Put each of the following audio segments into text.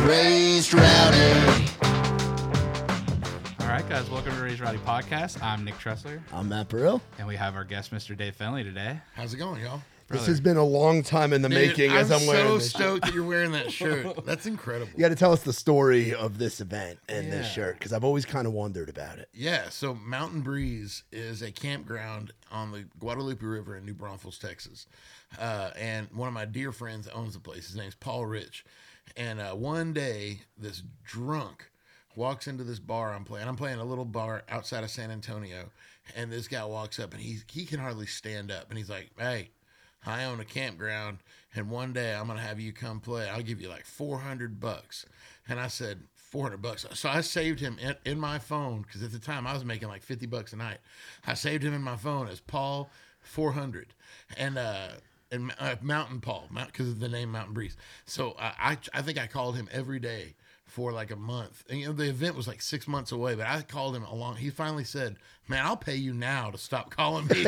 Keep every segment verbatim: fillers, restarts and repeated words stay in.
Raised Rowdy. All right, guys, welcome to Raised Rowdy Podcast. I'm Nick Tressler. I'm Matt Burrell. And we have our guest, Mister Dave Finley, today. How's it going, y'all? This has been a long time in the Dude, making I'm as I'm so wearing this stoked that you're wearing that shirt. That's incredible. You got to tell us the story of this event and this Yeah. shirt, because I've always kind of wondered about it. Yeah, so Mountain Breeze is a campground on the Guadalupe River in New Braunfels, Texas. Uh, and one of my dear friends owns the place. His name's Paul Rich. And uh, one day, this drunk walks into this bar I'm playing. I'm playing a little bar outside of San Antonio. And this guy walks up, and he, he can hardly stand up. And he's like, hey, I own a campground, and one day I'm going to have you come play. I'll give you like four hundred bucks. And I said, four hundred bucks. So I saved him in, in my phone, because at the time I was making like fifty bucks a night. I saved him in my phone as Paul four hundred. And, uh, and uh, Mountain Paul, because of the name Mountain Breeze. So uh, I, I think I called him every day for like a month. And, you know, the event was like six months away, but I called him along. He finally said, man, I'll pay you now to stop calling me.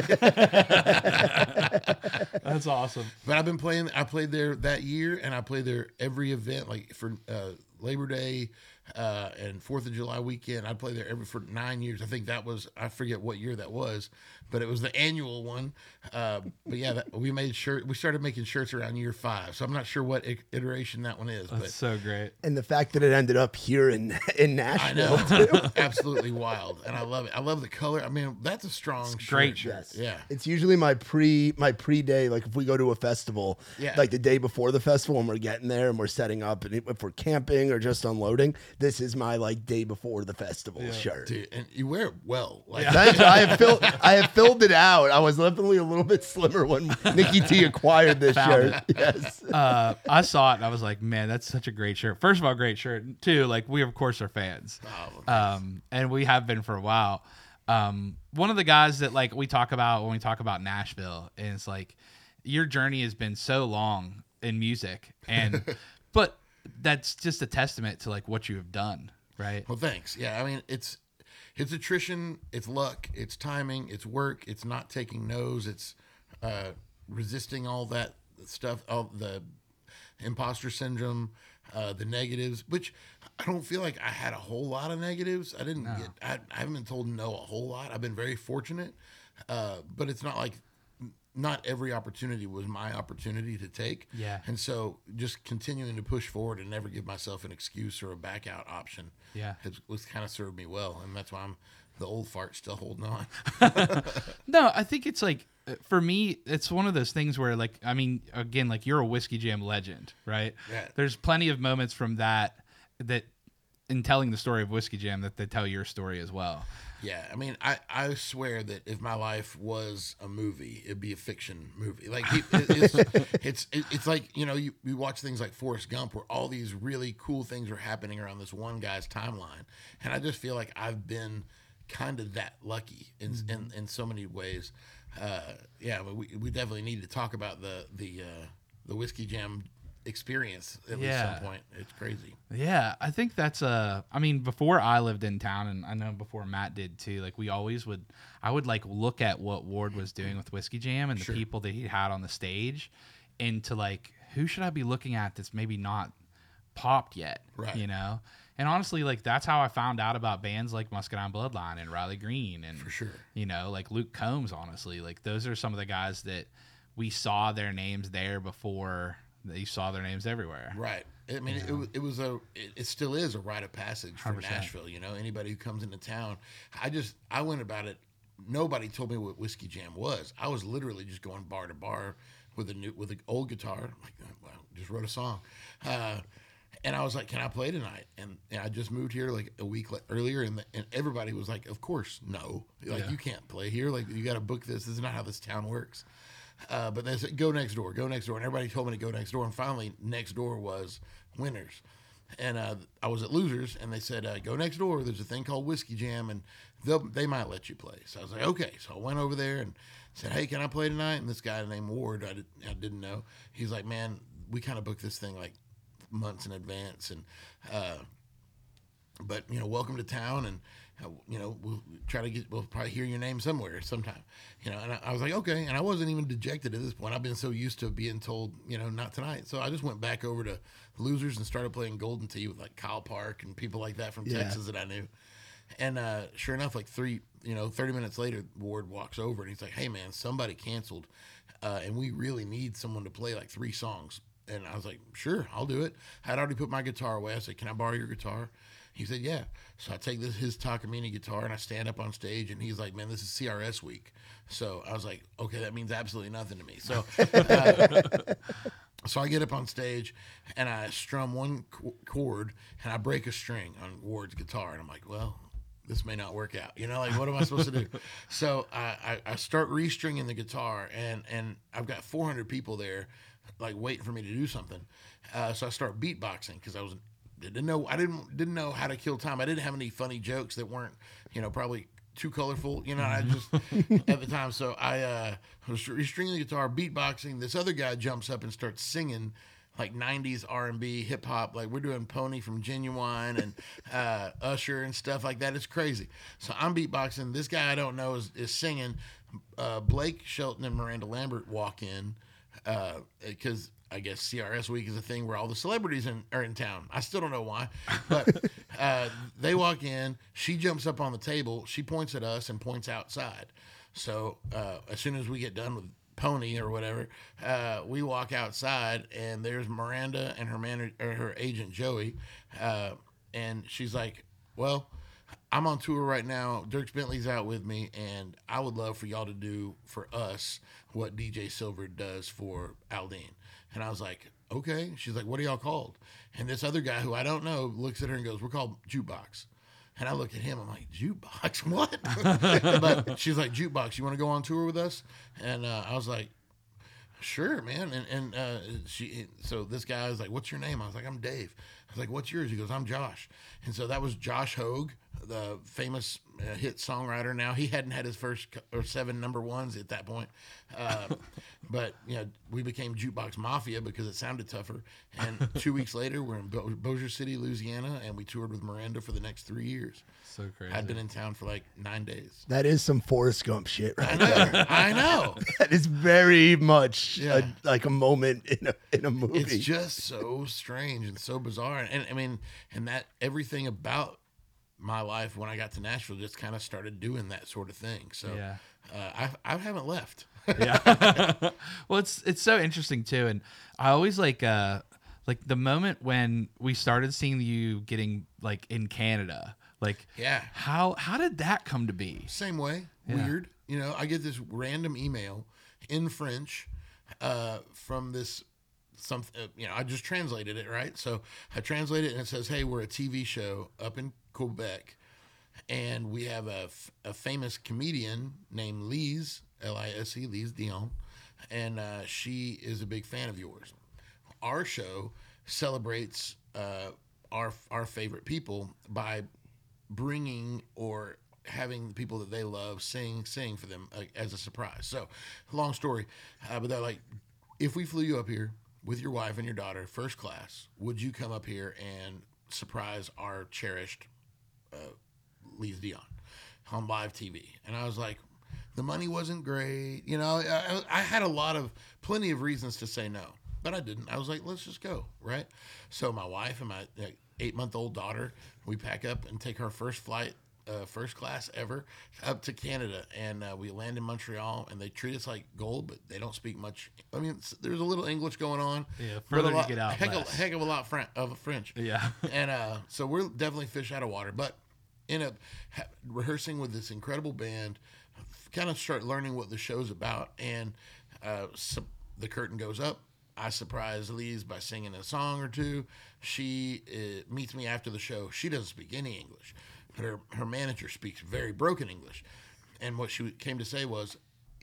That's awesome. But I've been playing, I played there that year, and I played there every event, like for uh, Labor Day uh, and fourth of July weekend. I played there every for nine years. I think that was, I forget what year that was, but it was the annual one. Uh, but yeah, that, we made shirt. We started making shirts around year five. So I'm not sure what i- iteration that one is. That's but so great. And the fact that it ended up here in in I Nashville. know, absolutely wild, and I love it. I love the color. I mean, that's a strong shirt. Great shirt. Yes. Yeah. It's usually my pre my pre day, like if we go to a festival, Yeah. like the day before the festival when we're getting there and we're setting up, and if we're camping or just unloading, this is my like day before the festival shirt. Dude, and you wear it well. Like, Thank you. I have filled I have filled it out. I was definitely a little bit slimmer when Nikki T acquired this Found shirt. Yes. Uh, I saw it, and I was like, man, that's such a great shirt. First of all, great shirt. Two, like, we, of course, are fans. Oh, Um, and we have been for a while. Um, one of the guys that, like, we talk about when we talk about Nashville is, like, your journey has been so long in music. and But that's just a testament to, like, what you have done, right? Well, thanks. Yeah, I mean, it's it's attrition, it's luck, it's timing, it's work, it's not taking no's, it's uh, resisting all that stuff, all the imposter syndrome, uh, the negatives, which I don't feel like I had a whole lot of negatives. I didn't get, I, I haven't been told no a whole lot. I've been very fortunate, uh, but it's not like, not every opportunity was my opportunity to take. Yeah. And so just continuing to push forward and never give myself an excuse or a back out option Yeah. has was kind of served me well. And that's why I'm the old fart still holding on. No, I think it's like, for me, it's one of those things where, like, I mean, again, like, you're a Whiskey Jam legend, right? Yeah. There's plenty of moments from that, that in telling the story of Whiskey Jam, that they tell your story as well. Yeah. I mean, I, I swear that if my life was a movie, it'd be a fiction movie. Like it, it, it's, it's, it, it's like, you know, you, you watch things like Forrest Gump where all these really cool things are happening around this one guy's timeline. And I just feel like I've been kind of that lucky in, mm-hmm. in, in so many ways. Uh, yeah, but we, we definitely need to talk about the, the, uh, the Whiskey Jam experience at least Yeah. some point. It's crazy. Yeah, I think that's uh I mean, before I lived in town, and I know before Matt did too, like, we always would, I would like look at what Ward was doing with Whiskey Jam and the Sure. people that he had on the stage, and to like, who should I be looking at that's maybe not popped yet, Right. you know? And honestly, like, that's how I found out about bands like Muscadine Bloodline and Riley Green and, For sure. you know, like Luke Combs, honestly. Like, those are some of the guys that we saw their names there before you saw their names everywhere. Right. I mean, it, it was a, it, it still is a rite of passage for one hundred percent. Nashville. You know, anybody who comes into town, I just, I went about it. Nobody told me what Whiskey Jam was. I was literally just going bar to bar with a new, with an old guitar. I'm like, well, just wrote a song. Uh, and I was like, can I play tonight? And, and I just moved here like a week earlier, and the, and everybody was like, of course, no. Like, Yeah. you can't play here. Like, you got to book this. This is not how this town works. Uh, but they said, go next door, go next door. And everybody told me to go next door. And finally, next door was Winners. And uh, I was at Losers, and they said, uh, go next door. There's a thing called Whiskey Jam, and they'll, they might let you play. So I was like, okay. So I went over there and said, hey, can I play tonight? And this guy named Ward, I, did, I didn't know. He's like, man, we kind of booked this thing like months in advance. And uh, but you know, welcome to town, and uh, you know, we'll try to get, we'll probably hear your name somewhere sometime, you know. And I, I was like, okay. And I wasn't even dejected at this point. I've been so used to being told, you know, not tonight. So I just went back over to Losers and started playing Golden Tee with like Kyle Park and people like that from Yeah. Texas that I knew. And uh, sure enough, like three, you know, thirty minutes later, Ward walks over and he's like, hey man, somebody canceled, uh, and we really need someone to play like three songs. And I was like, sure, I'll do it. I'd already put my guitar away. I said, can I borrow your guitar? He said, yeah. So I take this his Takamine guitar and I stand up on stage, and he's like, man, this is C R S week. So I was like, okay, that means absolutely nothing to me. So uh, so I get up on stage and I strum one ch- chord and I break a string on Ward's guitar. And I'm like, well, this may not work out. You know, like, what am I supposed to do? So I, I, I start restringing the guitar, and, and I've got four hundred people there, like, waiting for me to do something. Uh, so I start beatboxing because I was didn't know I didn't didn't know how to kill time. I didn't have any funny jokes that weren't, you know, probably too colorful. You know, I just at the time. So I uh, was restringing the guitar, beatboxing. This other guy jumps up and starts singing like nineties R and B, hip hop. Like, we're doing Pony from Genuine and uh, Usher and stuff like that. It's crazy. So I'm beatboxing. This guy I don't know is, is singing. Uh, Blake Shelton and Miranda Lambert walk in because uh, I guess C R S week is a thing where all the celebrities in, are in town. I still don't know why, but uh, they walk in. She jumps up on the table. She points at us and points outside. So uh, as soon as we get done with Pony or whatever, uh, we walk outside, and there's Miranda and her man or her agent Joey, uh, and she's like, "Well, I'm on tour right now. Dierks Bentley's out with me, and I would love for y'all to do for us what D J Silver does for Aldine." And I was like, "Okay." She's like, "What are y'all called?" And this other guy who I don't know looks at her and goes, "We're called Jukebox." And I look at him, I'm like, "Jukebox? What?" But she's like, "Jukebox, you want to go on tour with us?" And uh, I was like, "Sure, man." And and uh, she, so this guy was like, "What's your name?" I was like, "I'm Dave." I was like, "What's yours?" He goes, "I'm Josh." And so that was Josh Hogue, the famous uh, hit songwriter. Now, he hadn't had his first co- or seven number ones at that point, uh, but you know, we became Jukebox Mafia because it sounded tougher. And two weeks later, we're in Bo- Bossier City, Louisiana, and we toured with Miranda for the next three years. So crazy. I'd been in town for like nine days. That is some Forrest Gump shit, right? I know. I know. That is very much Yeah. a, like a moment in a in a movie. It's just so strange and so bizarre. And I mean, and that everything about my life when I got to Nashville just kind of started doing that sort of thing. So Yeah. uh, I, I haven't left. Yeah. Well, it's it's so interesting too, and I always like uh like the moment when we started seeing you getting like in Canada. Like, Yeah. how how did that come to be? Same way. Yeah. Weird. You know, I get this random email in French uh, from this some uh, you know, I just translated it, right? So I translate it and it says, "Hey, we're a T V show up in Quebec, and we have a, f- a famous comedian named Lise, L I S E, Lise Dion, and uh, she is a big fan of yours. Our show celebrates uh, our our favorite people by bringing or having the people that they love sing sing for them uh, as a surprise." So, long story, uh, but they're like, "If we flew you up here with your wife and your daughter, first class, would you come up here and surprise our cherished uh, Lise Dion on live T V?" And I was like, the money wasn't great. You know, I, I had a lot of, plenty of reasons to say no, but I didn't. I was like, let's just go, right? So my wife and my like, eight-month-old daughter, we pack up and take our first flight, uh, first class ever, up to Canada. And uh, we land in Montreal, and they treat us like gold, but they don't speak much. I mean, it's- there's a little English going on. Yeah, but a further you lot- get out, heck, less. a, heck of a lot Fran- of French. Yeah. And uh, so we're definitely fish out of water, but end up ha- rehearsing with this incredible band, kind of start learning what the show's about. And uh, su- the curtain goes up. I surprise Lise by singing a song or two. She uh, meets me after the show. She doesn't speak any English, but her, her manager speaks very broken English. And what she came to say was,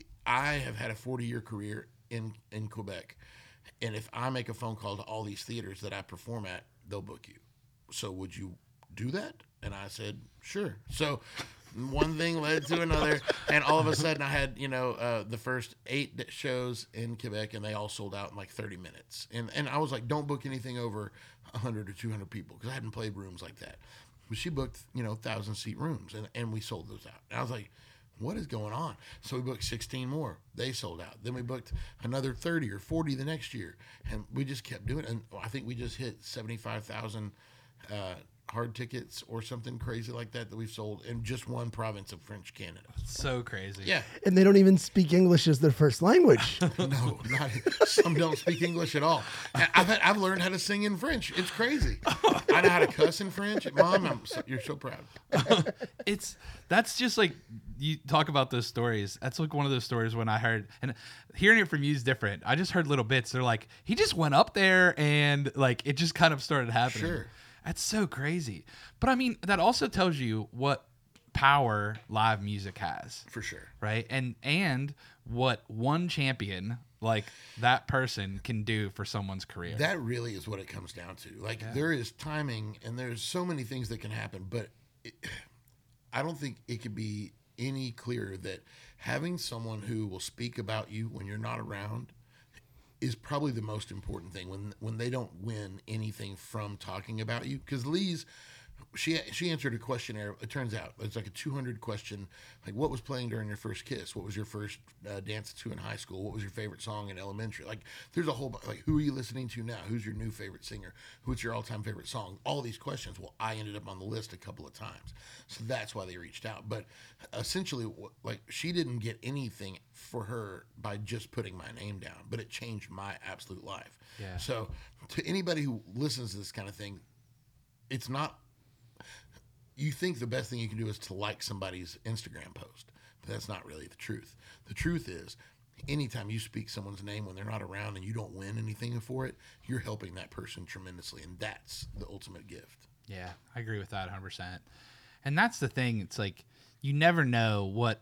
"I have had a forty-year career in, in Quebec, and if I make a phone call to all these theaters that I perform at, they'll book you. So would you do that?" And I said, "Sure." So one thing led to another, and all of a sudden I had, you know, uh, the first eight d- shows in Quebec, and they all sold out in like thirty minutes. And and I was like, don't book anything over one hundred or two hundred people, because I hadn't played rooms like that. but she booked, you know, thousand seat rooms, and, and we sold those out. And I was like, what is going on? So we booked sixteen more. They sold out. Then we booked another thirty or forty the next year, and we just kept doing it. And I think we just hit seventy-five thousand uh, hard tickets or something crazy like that that we've sold in just one province of French Canada. So crazy. Yeah. And they don't even speak English as their first language. No, not some don't speak English at all. I- I've had, I've learned how to sing in French. It's crazy. I know how to cuss in French. Mom, I'm so, you're so proud. It's that's just like you talk about those stories. That's like one of those stories when I heard, and hearing it from you is different. I just heard little bits. They're like, he just went up there and like it just kind of started happening. Sure. That's so crazy. But I mean, that also tells you what power live music has. For sure. Right? And and what one champion like that person can do for someone's career. That really is what it comes down to. Like there is timing and there's so many things that can happen, but it, I don't think it could be any clearer that having someone who will speak about you when you're not around is probably the most important thing when when they don't win anything from talking about you. Because Lee's, she she answered a questionnaire. It turns out it's like a two hundred question, like what was playing during your first kiss? What was your first uh, dance to in high school? What was your favorite song in elementary? Like there's a whole bu- like who are you listening to now? Who's your new favorite singer? Who's your all time favorite song? All these questions. Well, I ended up on the list a couple of times, so that's why they reached out. But essentially, wh- like she didn't get anything for her by just putting my name down, but it changed my absolute life. Yeah. So to anybody who listens to this kind of thing, it's not. You think the best thing you can do is to like somebody's Instagram post, but that's not really the truth. The truth is, anytime you speak someone's name when they're not around and you don't win anything for it, you're helping that person tremendously, and that's the ultimate gift. Yeah, I agree with that one hundred percent. And that's the thing. It's like you never know what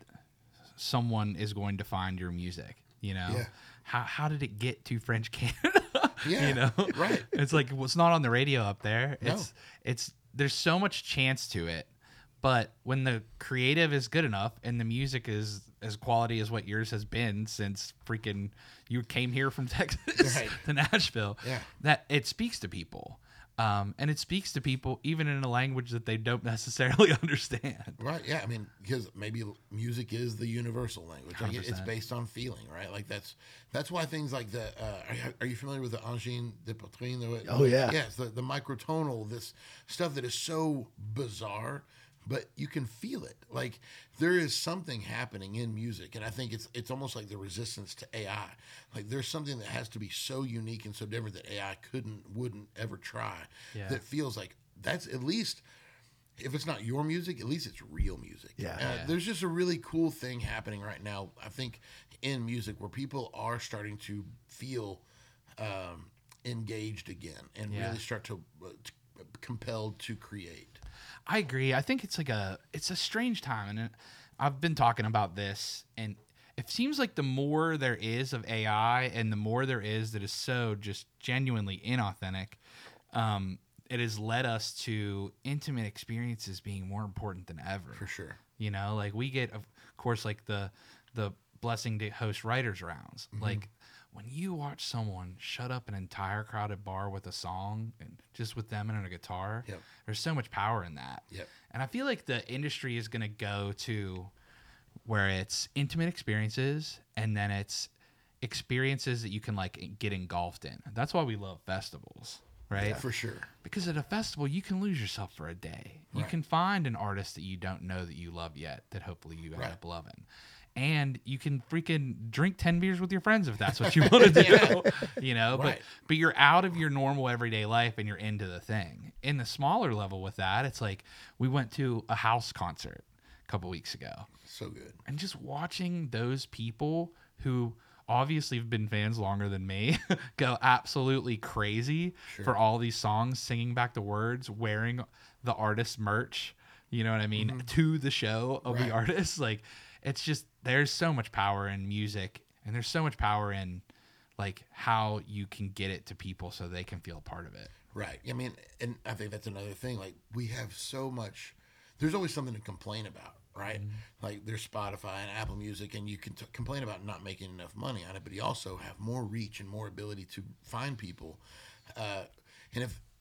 someone is going to find your music, you know? Yeah. How how did it get to French Canada? Yeah, you know? right. It's like well, it's not on the radio up there. No. It's it's there's so much chance to it. But when the creative is good enough and the music is as quality as what yours has been since freaking you came here from Texas Right. to Nashville, Yeah. that it speaks to people. Um, and it speaks to people even in a language that they don't necessarily understand. Right. Yeah. I mean, because maybe music is the universal language. Like it, it's one hundred percent. based on feeling, right? Like that's that's why things like the. Uh, are, you, are you familiar with the Angine de Poitrine? The- Oh, yeah. Yes. The the microtonal, this stuff that is so bizarre, but you can feel it. Like there is something happening in music, and I think it's it's almost like the resistance to A I. Like there's something that has to be so unique and so different that A I couldn't, wouldn't ever try. Yeah. That feels like that's at least. If it's not your music, at least it's real music. Yeah. Uh, Yeah. There's just a really cool thing happening right now, I think, in music where people are starting to feel um, engaged again and Yeah. really start to, uh, to compelled to create. I agree. I think it's like a it's a strange time, and it, I've been talking about this, and it seems like the more there is of A I, and the more there is that is so just genuinely inauthentic, um, it has led us to intimate experiences being more important than ever. For sure. You know, like we get, of course, like the the blessing to host writers rounds. Mm-hmm. Like when you watch someone shut up an entire crowded bar with a song and just with them and a guitar, Yep. there's so much power in that. Yep. And I feel like the industry is going to go to where it's intimate experiences and then it's experiences that you can like get engulfed in. That's why we love festivals, right? For sure. Because at a festival, you can lose yourself for a day. You Right. can find an artist that you don't know that you love yet that hopefully you end Right. up loving. And you can freaking drink ten beers with your friends if that's what you want to do. You know, Right. but but you're out of your normal everyday life and you're into the thing. In the smaller level with that, it's like we went to a house concert a couple weeks ago. So good. And just watching those people who obviously have been fans longer than me go absolutely crazy for all these songs, singing back the words, wearing the artist's merch, you know what I mean, to the show of Right. the artist. Like, it's just, there's so much power in music, and there's so much power in like how you can get it to people so they can feel a part of it. Right. I mean, and I think that's another thing. Like, we have so much, there's always something to complain about, right? Like, there's Spotify and Apple Music, and you can t- complain about not making enough money on it, but you also have more reach and more ability to find people. Uh, and if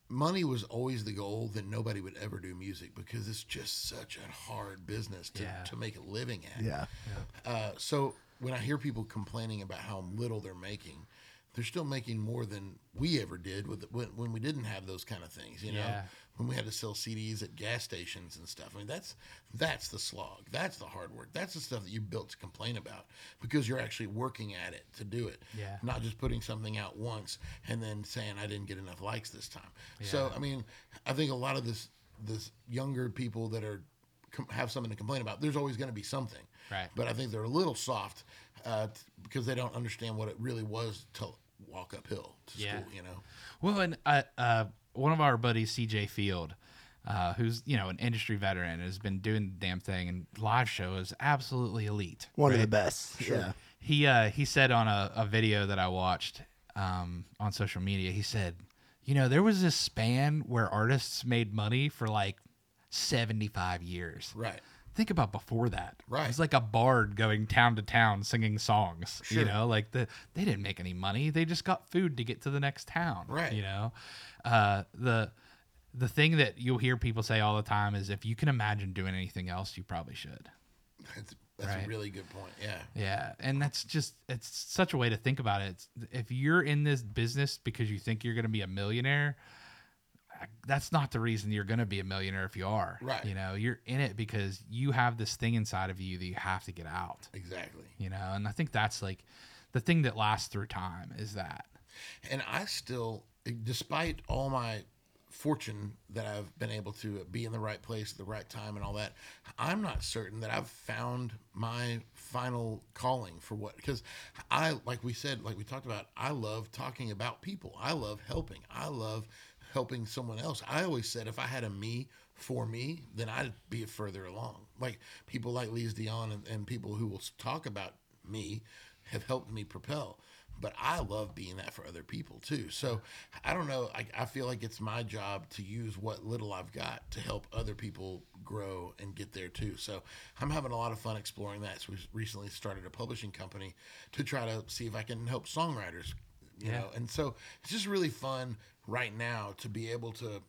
money was always the goal, then nobody would ever do music because it's just such a hard business to, Yeah. to make a living at. Yeah. Uh, so when I hear people complaining about how little they're making, they're still making more than we ever did with when, when we didn't have those kind of things. You know, Yeah. when we had to sell C Ds at gas stations and stuff. I mean, that's that's the slog. That's the hard work. That's the stuff that you built to complain about because you're actually working at it to do it. Yeah. Not just putting something out once and then saying I didn't get enough likes this time. So I mean, I think a lot of this this younger people that are com- have something to complain about. There's always going to be something. Right. But I think they're a little soft uh, t- because they don't understand what it really was to walk uphill to Yeah. school. You know. Well, and uh, uh, one of our buddies, C J Field, uh, who's you know an industry veteran, has been doing the damn thing, and live show is absolutely elite. One of the right? best. Yeah. He uh, he said on a, a video that I watched um, on social media, he said, you know, there was this span where artists made money for like seventy-five years. Right. Think about before that. Right. It's like a bard going town to town singing songs. You Sure. know, like the they didn't make any money. They just got food to get to the next town. Right. You know, uh, the the thing that you'll hear people say all the time is if you can imagine doing anything else, you probably should. That's, that's Right. a really good point. Yeah. Yeah, and that's just it's such a way to think about it. It's, if you're in this business because you think you're going to be a millionaire, that's not the reason you're going to be a millionaire if you are. Right. You know, you're in it because you have this thing inside of you that you have to get out. Exactly. You know, and I think that's like the thing that lasts through time is that. And I still, despite all my fortune that I've been able to be in the right place at the right time and all that, I'm not certain that I've found my final calling for what, because I, like we said, like we talked about, I love talking about people. I love helping. I love helping someone else. I always said if I had a me for me, then I'd be further along. Like people like Lise Dion and, and people who will talk about me have helped me propel. But I love being that for other people too. So I don't know. I, I feel like it's my job to use what little I've got to help other people grow and get there too. So I'm having a lot of fun exploring that. So we recently started a publishing company to try to see if I can help songwriters, you Yeah. know. And so it's just really fun right now to be able to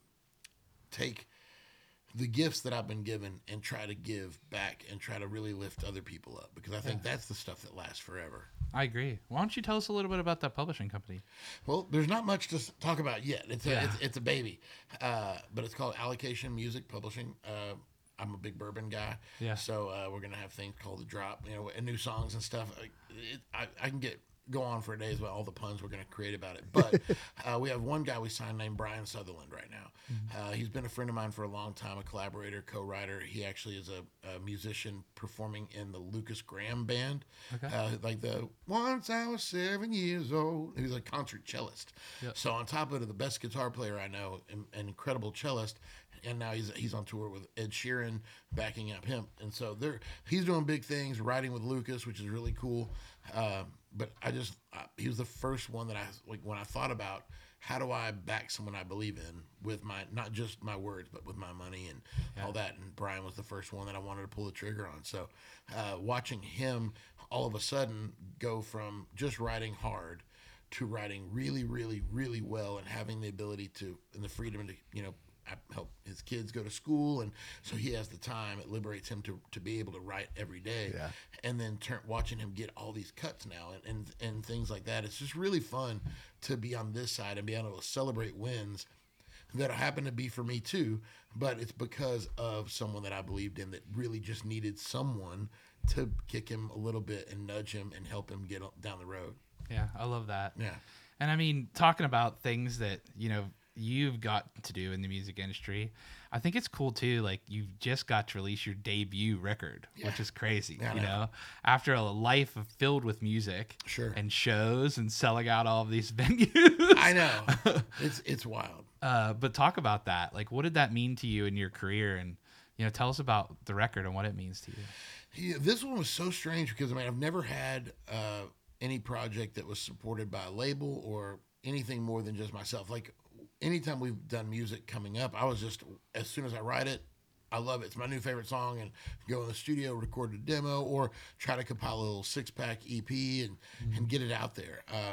take the gifts that I've been given and try to give back and try to really lift other people up, because I think that's the stuff that lasts forever. I agree. Why don't you tell us a little bit about that publishing company? Well, there's not much to s- talk about yet. It's a, Yeah. it's, it's a baby, uh, but it's called Allocation Music Publishing. Uh, I'm a big bourbon guy, Yeah. so uh, we're gonna have things called the drop, you know, and new songs and stuff. Like, It, I, I can get go on for days about all the puns we're gonna create about it, but uh, we have one guy we signed named Brian Sutherland right now. Uh, he's been a friend of mine for a long time, a collaborator, co-writer. He actually is a, a musician performing in the Lucas Graham band, Okay. uh, like the Once I Was Seven Years Old. He was a concert cellist. Yep. So on top of it, the best guitar player I know, an, an incredible cellist, and now he's he's on tour with Ed Sheeran, backing up him. And so they're he's doing big things, writing with Lucas, which is really cool. Um, but I just I, he was the first one that I like when I thought about how do I back someone I believe in with my not just my words but with my money and all that. And Brian was the first one that I wanted to pull the trigger on. So uh, watching him all of a sudden go from just writing hard to writing really, really, really well and having the ability to and the freedom to you know. I help his kids go to school, and so he has the time. It liberates him to, to be able to write every day, Yeah. and then turn, watching him get all these cuts now and, and and things like that. It's just really fun to be on this side and be able to celebrate wins that happen to be for me too. But it's because of someone that I believed in that really just needed someone to kick him a little bit and nudge him and help him get down the road. Yeah, I love that. Yeah. And I mean, talking about things that, you know, you've got to do in the music industry, I think it's cool too. Like you've just got to release your debut record, Yeah. which is crazy, Yeah, I you know. know, after a life of filled with music Sure. and shows and selling out all of these venues. I know. It's it's wild. Uh, but talk about that. Like, what did that mean to you in your career? And, you know, tell us about the record and what it means to you. Yeah, this one was so strange because I mean I've never had uh, any project that was supported by a label or anything more than just myself. Like anytime we've done music coming up, I was just as soon as I write it, I love it. It's my new favorite song, and go in the studio, record a demo, or try to compile a little six pack E P and and get it out there. Uh,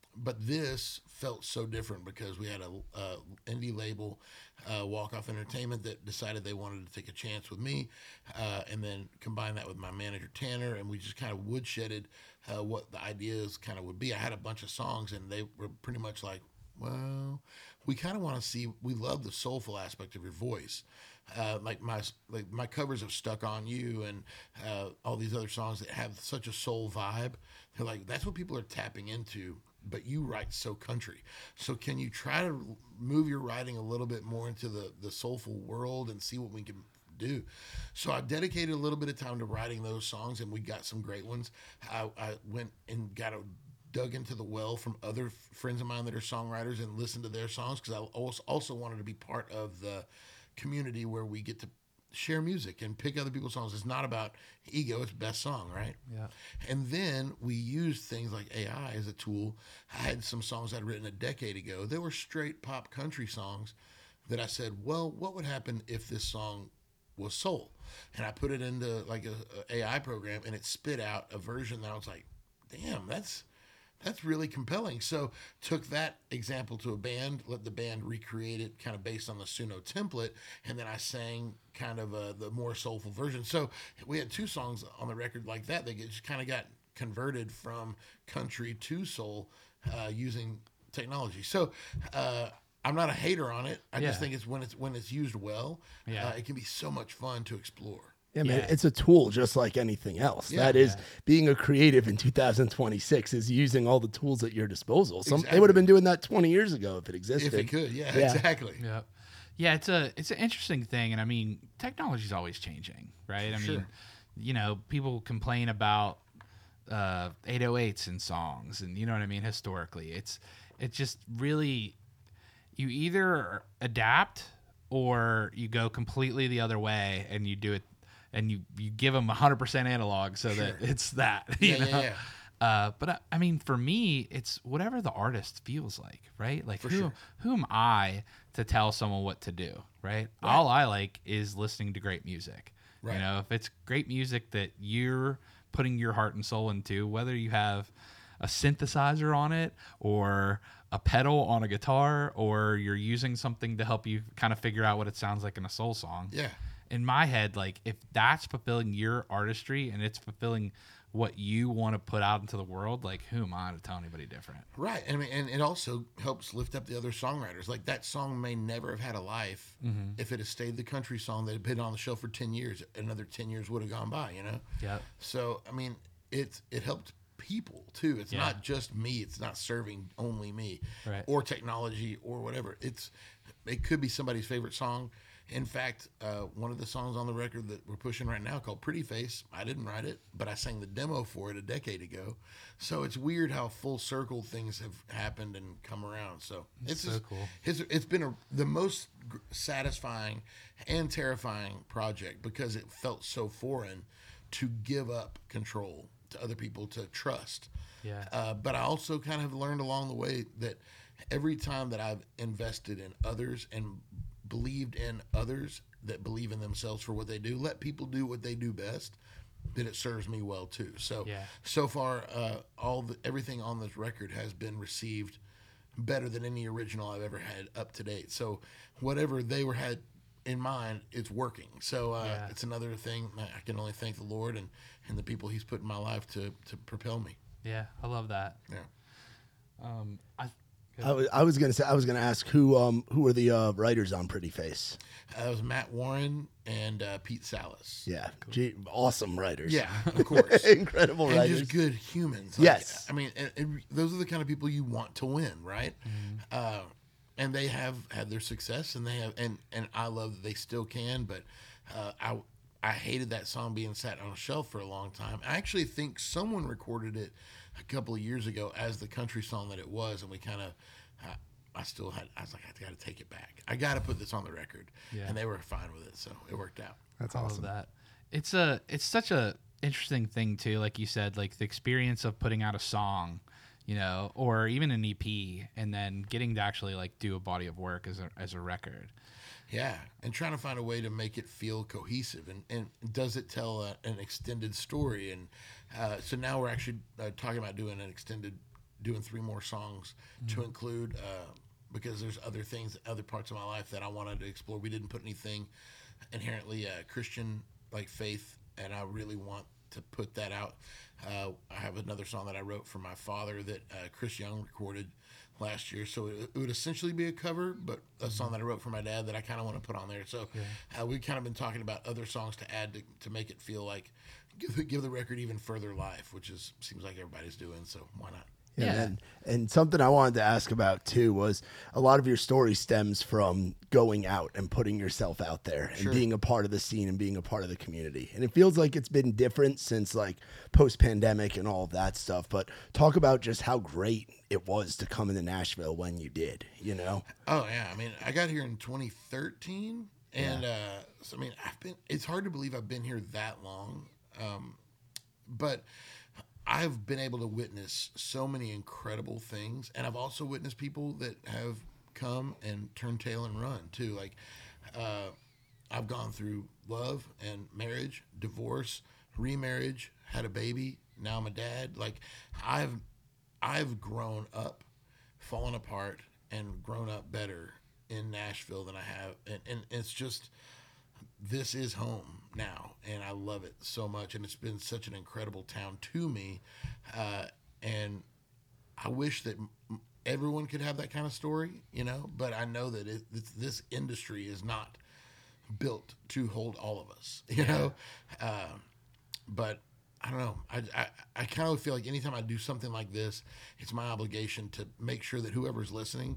but this felt so different because we had a, a indie label, uh, Walk Off Entertainment, that decided they wanted to take a chance with me, uh, and then combine that with my manager Tanner, and we just kind of woodshedded uh, what the ideas kind of would be. I had a bunch of songs, and they were pretty much like, well, we kind of want to see. We love the soulful aspect of your voice. Uh, like my like my covers of "Stuck on You" and uh, all these other songs that have such a soul vibe. They're like, that's what people are tapping into. But you write so country. So can you try to move your writing a little bit more into the the soulful world and see what we can do? So I dedicated a little bit of time to writing those songs, and we got some great ones. I, I went and got a dug into the well from other f- friends of mine that are songwriters and listened to their songs, because I also also wanted to be part of the community where we get to share music and pick other people's songs. It's not about ego, it's best song, right? Yeah. And then we used things like A I as a tool. I had some songs I'd written a decade ago. They were straight pop country songs that I said, well, what would happen if this song was soul? And I put it into like a, a AI program, and it spit out a version that I was like, damn, that's That's really compelling. So took that example to a band, let the band recreate it kind of based on the Suno template, and then I sang kind of uh, the more soulful version. So we had two songs on the record like that. They just kind of got converted from country to soul uh, using technology. So uh, I'm not a hater on it. I Yeah. just think it's when it's when it's used well, Yeah. uh, it can be so much fun to explore. Yeah, man, Yeah. it's a tool just like anything else. Yeah. that is Yeah. being a creative in two thousand twenty-six is using all the tools at your disposal. Some they Exactly. would have been doing that twenty years ago if it existed. If it could, yeah, Yeah. exactly. Yeah. Yeah, it's a it's an interesting thing, and I mean, technology's always changing, right? I Sure. mean, you know, people complain about uh, eight oh eights in songs, and you know what I mean. Historically, it's it's just really you either adapt or you go completely the other way, and you do it, and you you give them one hundred percent analog, so that it's that. You Yeah, know? yeah, yeah. Uh, but I, I mean, for me, it's whatever the artist feels like, right? Like, For who sure. who am I to tell someone what to do, right? All I like is listening to great music. Right. You know, if it's great music that you're putting your heart and soul into, whether you have a synthesizer on it or a pedal on a guitar, or you're using something to help you kind of figure out what it sounds like in a soul song. Yeah. In my head, like, if that's fulfilling your artistry and it's fulfilling what you want to put out into the world, like, who am I to tell anybody different? Right. I mean, and it also helps lift up the other songwriters. Like, that song may never have had a life if it had stayed the country song that had been on the shelf for ten years. Another ten years would have gone by, you know? Yeah. So, I mean, it's it helped people too. It's Yeah. not just me. It's not serving only me Right. or technology or whatever. It's it could be somebody's favorite song. In fact, uh, one of the songs on the record that we're pushing right now called Pretty Face, I didn't write it, but I sang the demo for it a decade ago. So it's weird how full circle things have happened and come around. So it's so just- cool. It's, it's been a, the most gr- satisfying and terrifying project because it felt so foreign to give up control to other people to trust. Yeah. Uh, but I also kind of learned along the way that every time that I've invested in others and believed in others that believe in themselves for what they do, let people do what they do best, that it serves me well too. So, Yeah. so far, uh, all the, everything on this record has been received better than any original I've ever had up to date. So whatever they were had in mind, it's working. So uh, Yeah. it's another thing. I can only thank the Lord and, and the people he's put in my life to, to propel me. Yeah. I love that. Yeah. Um, I, I was, I was gonna say I was gonna ask who um who are the uh, writers on Pretty Face. Uh, it was Matt Warren and uh, Pete Salas. Yeah, Gee, awesome writers. Yeah, of course. incredible And writers. just good humans. Like, Yes. I mean, and, and those are the kind of people you want to win, right? Uh, and they have had their success, and they have, and and I love that they still can. But uh, I I hated that song being sat on a shelf for a long time. I actually think someone recorded it a couple of years ago as the country song that it was, and we kind of. I, I still had. I was like, I got to take it back. I got to put this on the record, Yeah. and they were fine with it, so it worked out. That's I love awesome. that. It's a it's such a interesting thing too, like you said, like the experience of putting out a song, you know, or even an E P, and then getting to actually like do a body of work as a as a record. Yeah, and trying to find a way to make it feel cohesive, and, and does it tell a, an extended story? And uh, so now we're actually uh, talking about doing an extended doing three more songs to include uh, because there's other things, other parts of my life that I wanted to explore. We didn't put anything inherently uh, Christian like faith, and I really want to put that out. Uh, I have another song that I wrote for my father that uh, Chris Young recorded last year, so it, it would essentially be a cover, but a song that I wrote for my dad that I kind of want to put on there. So uh, we've kind of been talking about other songs to add to, to make it feel like give, give the record even further life, which is seems like everybody's doing. So why not? Yeah, Yeah. man. And something I wanted to ask about too was a lot of your story stems from going out and putting yourself out there and Sure. being a part of the scene and being a part of the community. And it feels like it's been different since like post pandemic and all of that stuff. But talk about just how great it was to come into Nashville when you did, you know? Oh yeah, I mean, I got here in twenty thirteen, and uh, so I mean, I've been. It's hard to believe I've been here that long, um, but I've been able to witness so many incredible things, and I've also witnessed people that have come and turned tail and run too. Like, uh, I've gone through love and marriage, divorce, remarriage, had a baby. Now I'm a dad. Like, I've I've grown up, fallen apart, and grown up better in Nashville than I have, and, and it's just. This is home now, and I love it so much, and it's been such an incredible town to me, uh, and I wish that m- everyone could have that kind of story, you know, but I know that it, it's, this industry is not built to hold all of us, you know, uh, but I don't know. I, I, I kind of feel like anytime I do something like this, it's my obligation to make sure that whoever's listening,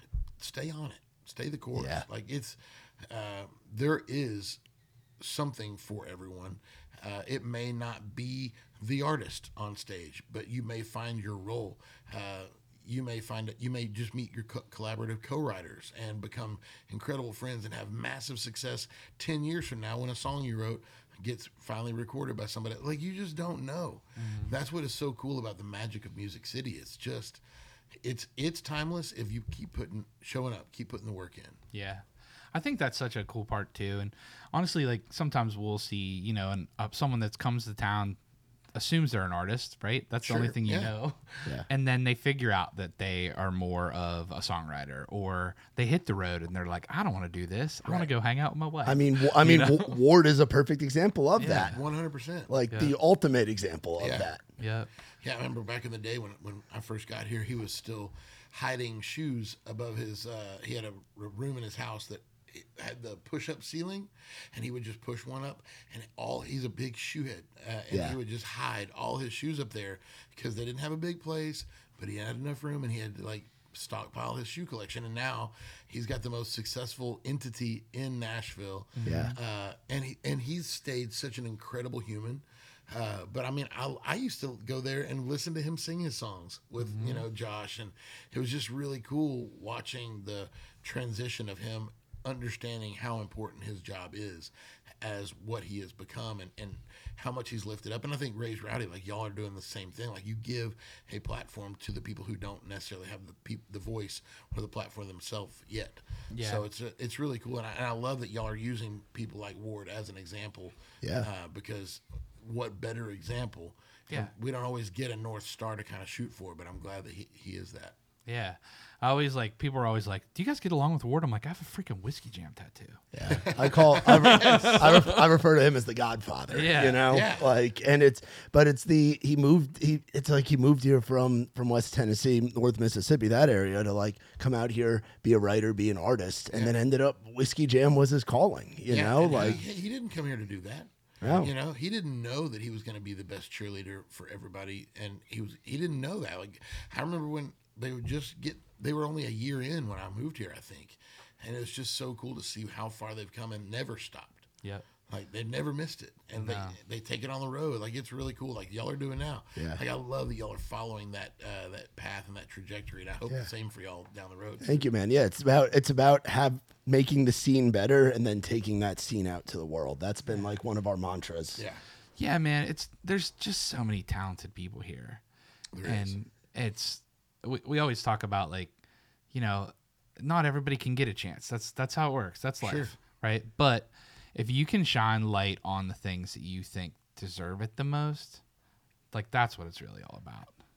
stay on it, stay the course. Yeah. Like it's, uh, there is something for everyone. Uh, it may not be the artist on stage, but you may find your role. Uh, you may find that you may just meet your co- collaborative co-writers and become incredible friends and have massive success ten years from now when a song you wrote gets finally recorded by somebody. Like, you just don't know. Mm-hmm. That's what is so cool about the magic of Music City. It's just, it's it's timeless if you keep putting, showing up, keep putting the work in. Yeah. I think that's such a cool part too. And honestly, like sometimes we'll see, you know, and uh, someone that comes to town assumes they're an artist, right? That's Sure, the only thing you yeah. know. Yeah. And then they figure out that they are more of a songwriter, or they hit the road and they're like, I don't want to do this. I want to go hang out with my wife. I mean, w- I mean, W- Ward is a perfect example of Yeah. that. one hundred percent. Like Yeah. the ultimate example of Yeah. that. yeah. Yeah, I remember back in the day when when I first got here, he was still hiding shoes above his. Uh, he had a r- room in his house that had the push-up ceiling, and he would just push one up, and all he's a big shoe head, uh, and Yeah. he would just hide all his shoes up there because they didn't have a big place, but he had enough room, and he had to like stockpile his shoe collection. And now he's got the most successful entity in Nashville. Yeah. uh, and he and he's stayed such an incredible human. Uh, but I mean, I, I used to go there and listen to him sing his songs with, you know, Josh. And it was just really cool watching the transition of him understanding how important his job is as what he has become, and, and how much he's lifted up. And I think Ray's Rowdy, like y'all are doing the same thing. Like, you give a platform to the people who don't necessarily have the peop, the voice or the platform themselves yet. Yeah. So it's a, it's really cool. And I, and I love that y'all are using people like Ward as an example. Yeah. Uh, because what better example? Yeah. And we don't always get a North Star to kind of shoot for, but I'm glad that he, he is that. Yeah. I always like, people are always like, do you guys get along with Ward? I'm like, I have a freaking Whiskey Jam tattoo. Yeah, I call I, re- I, re- I refer to him as the Godfather. Yeah. you know, Yeah. like, and it's but it's the he moved he it's like he moved here from from West Tennessee, North Mississippi, that area, to like come out here, be a writer, be an artist, and then ended up Whiskey Jam was his calling. You know, and like he, he didn't come here to do that. No. You know, he didn't know that he was going to be the best cheerleader for everybody, and he was he didn't know that. Like, I remember when they would just get they were only a year in when I moved here, I think, and it was just so cool to see how far they've come and never stopped. Yep. Like, they've never missed it, and No. they they take it on the road. Like, it's really cool. Like y'all are doing now. Yeah. Like, I love that y'all are following that uh, that path and that trajectory, and I hope Yeah. the same for y'all down the road. thank you, man. Yeah, it's about it's about have making the scene better and then taking that scene out to the world. That's been like one of our mantras. Yeah. Yeah, man. It's, there's just so many talented people here. There and is. it's, we, we always talk about like, you know, not everybody can get a chance. That's, that's how it works. That's life. Sure. Right. But if you can shine light on the things that you think deserve it the most, like, that's what it's really all about.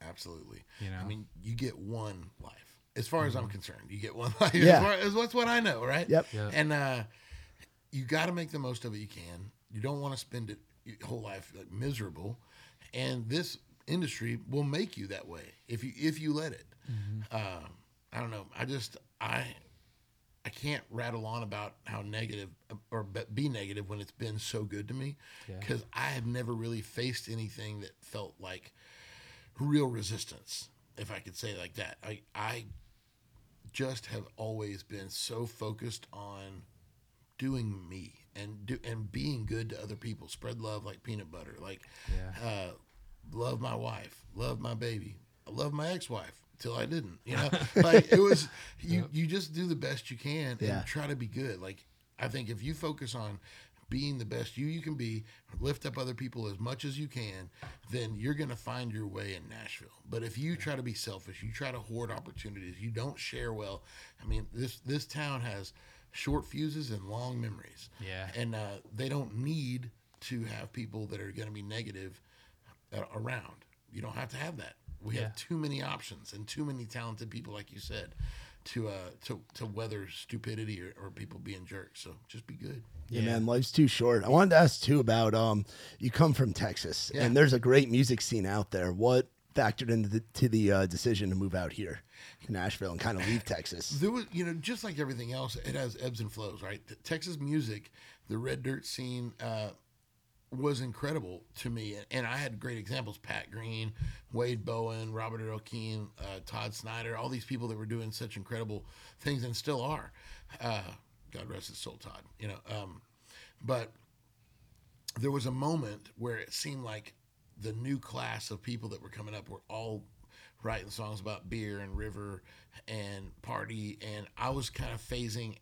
Absolutely. You know? I mean, you get one life. As far as I'm concerned, you get one life. Yeah. As far as what's what I know, right? Yep. Yep. And uh, you got to make the most of it you can. You don't want to spend it your whole life like, miserable. And this industry will make you that way if you if you let it. Mm-hmm. Uh, I don't know. I just I I can't rattle on about how negative or be negative when it's been so good to me because I have never really faced anything that felt like real resistance, if I could say it like that. I I just have always been so focused on doing me and do and being good to other people. Spread love like peanut butter. Like, Yeah. uh, love my wife, love my baby, I love my ex-wife till I didn't. You know, like it was you. You just do the best you can and Yeah. try to be good. Like I think if you focus on being the best you you can be, lift up other people as much as you can, then you're going to find your way in Nashville. But if you try to be selfish, you try to hoard opportunities, you don't share well. I mean, this this town has short fuses and long memories. Yeah. And uh, they don't need to have people that are going to be negative uh, around. You don't have to have that. We Yeah. have too many options and too many talented people, like you said, to uh, to to weather stupidity or, or people being jerks. So just be good. Yeah, Yeah. man, life's too short. I wanted to ask too about um, you come from Texas, Yeah. and there's a great music scene out there. What factored into the, to the uh, decision to move out here to Nashville and kind of leave Texas? There was, you know, just like everything else, it has ebbs and flows, right? The Texas music, the red dirt scene, uh, was incredible to me, and I had great examples: Pat Green, Wade Bowen, Robert Earl Keen, uh, Todd Snyder, all these people that were doing such incredible things and still are. Uh, God rest his soul, Todd. You know, um, but there was a moment where it seemed like the new class of people that were coming up were all writing songs about beer and river and party, and I was kind of phasing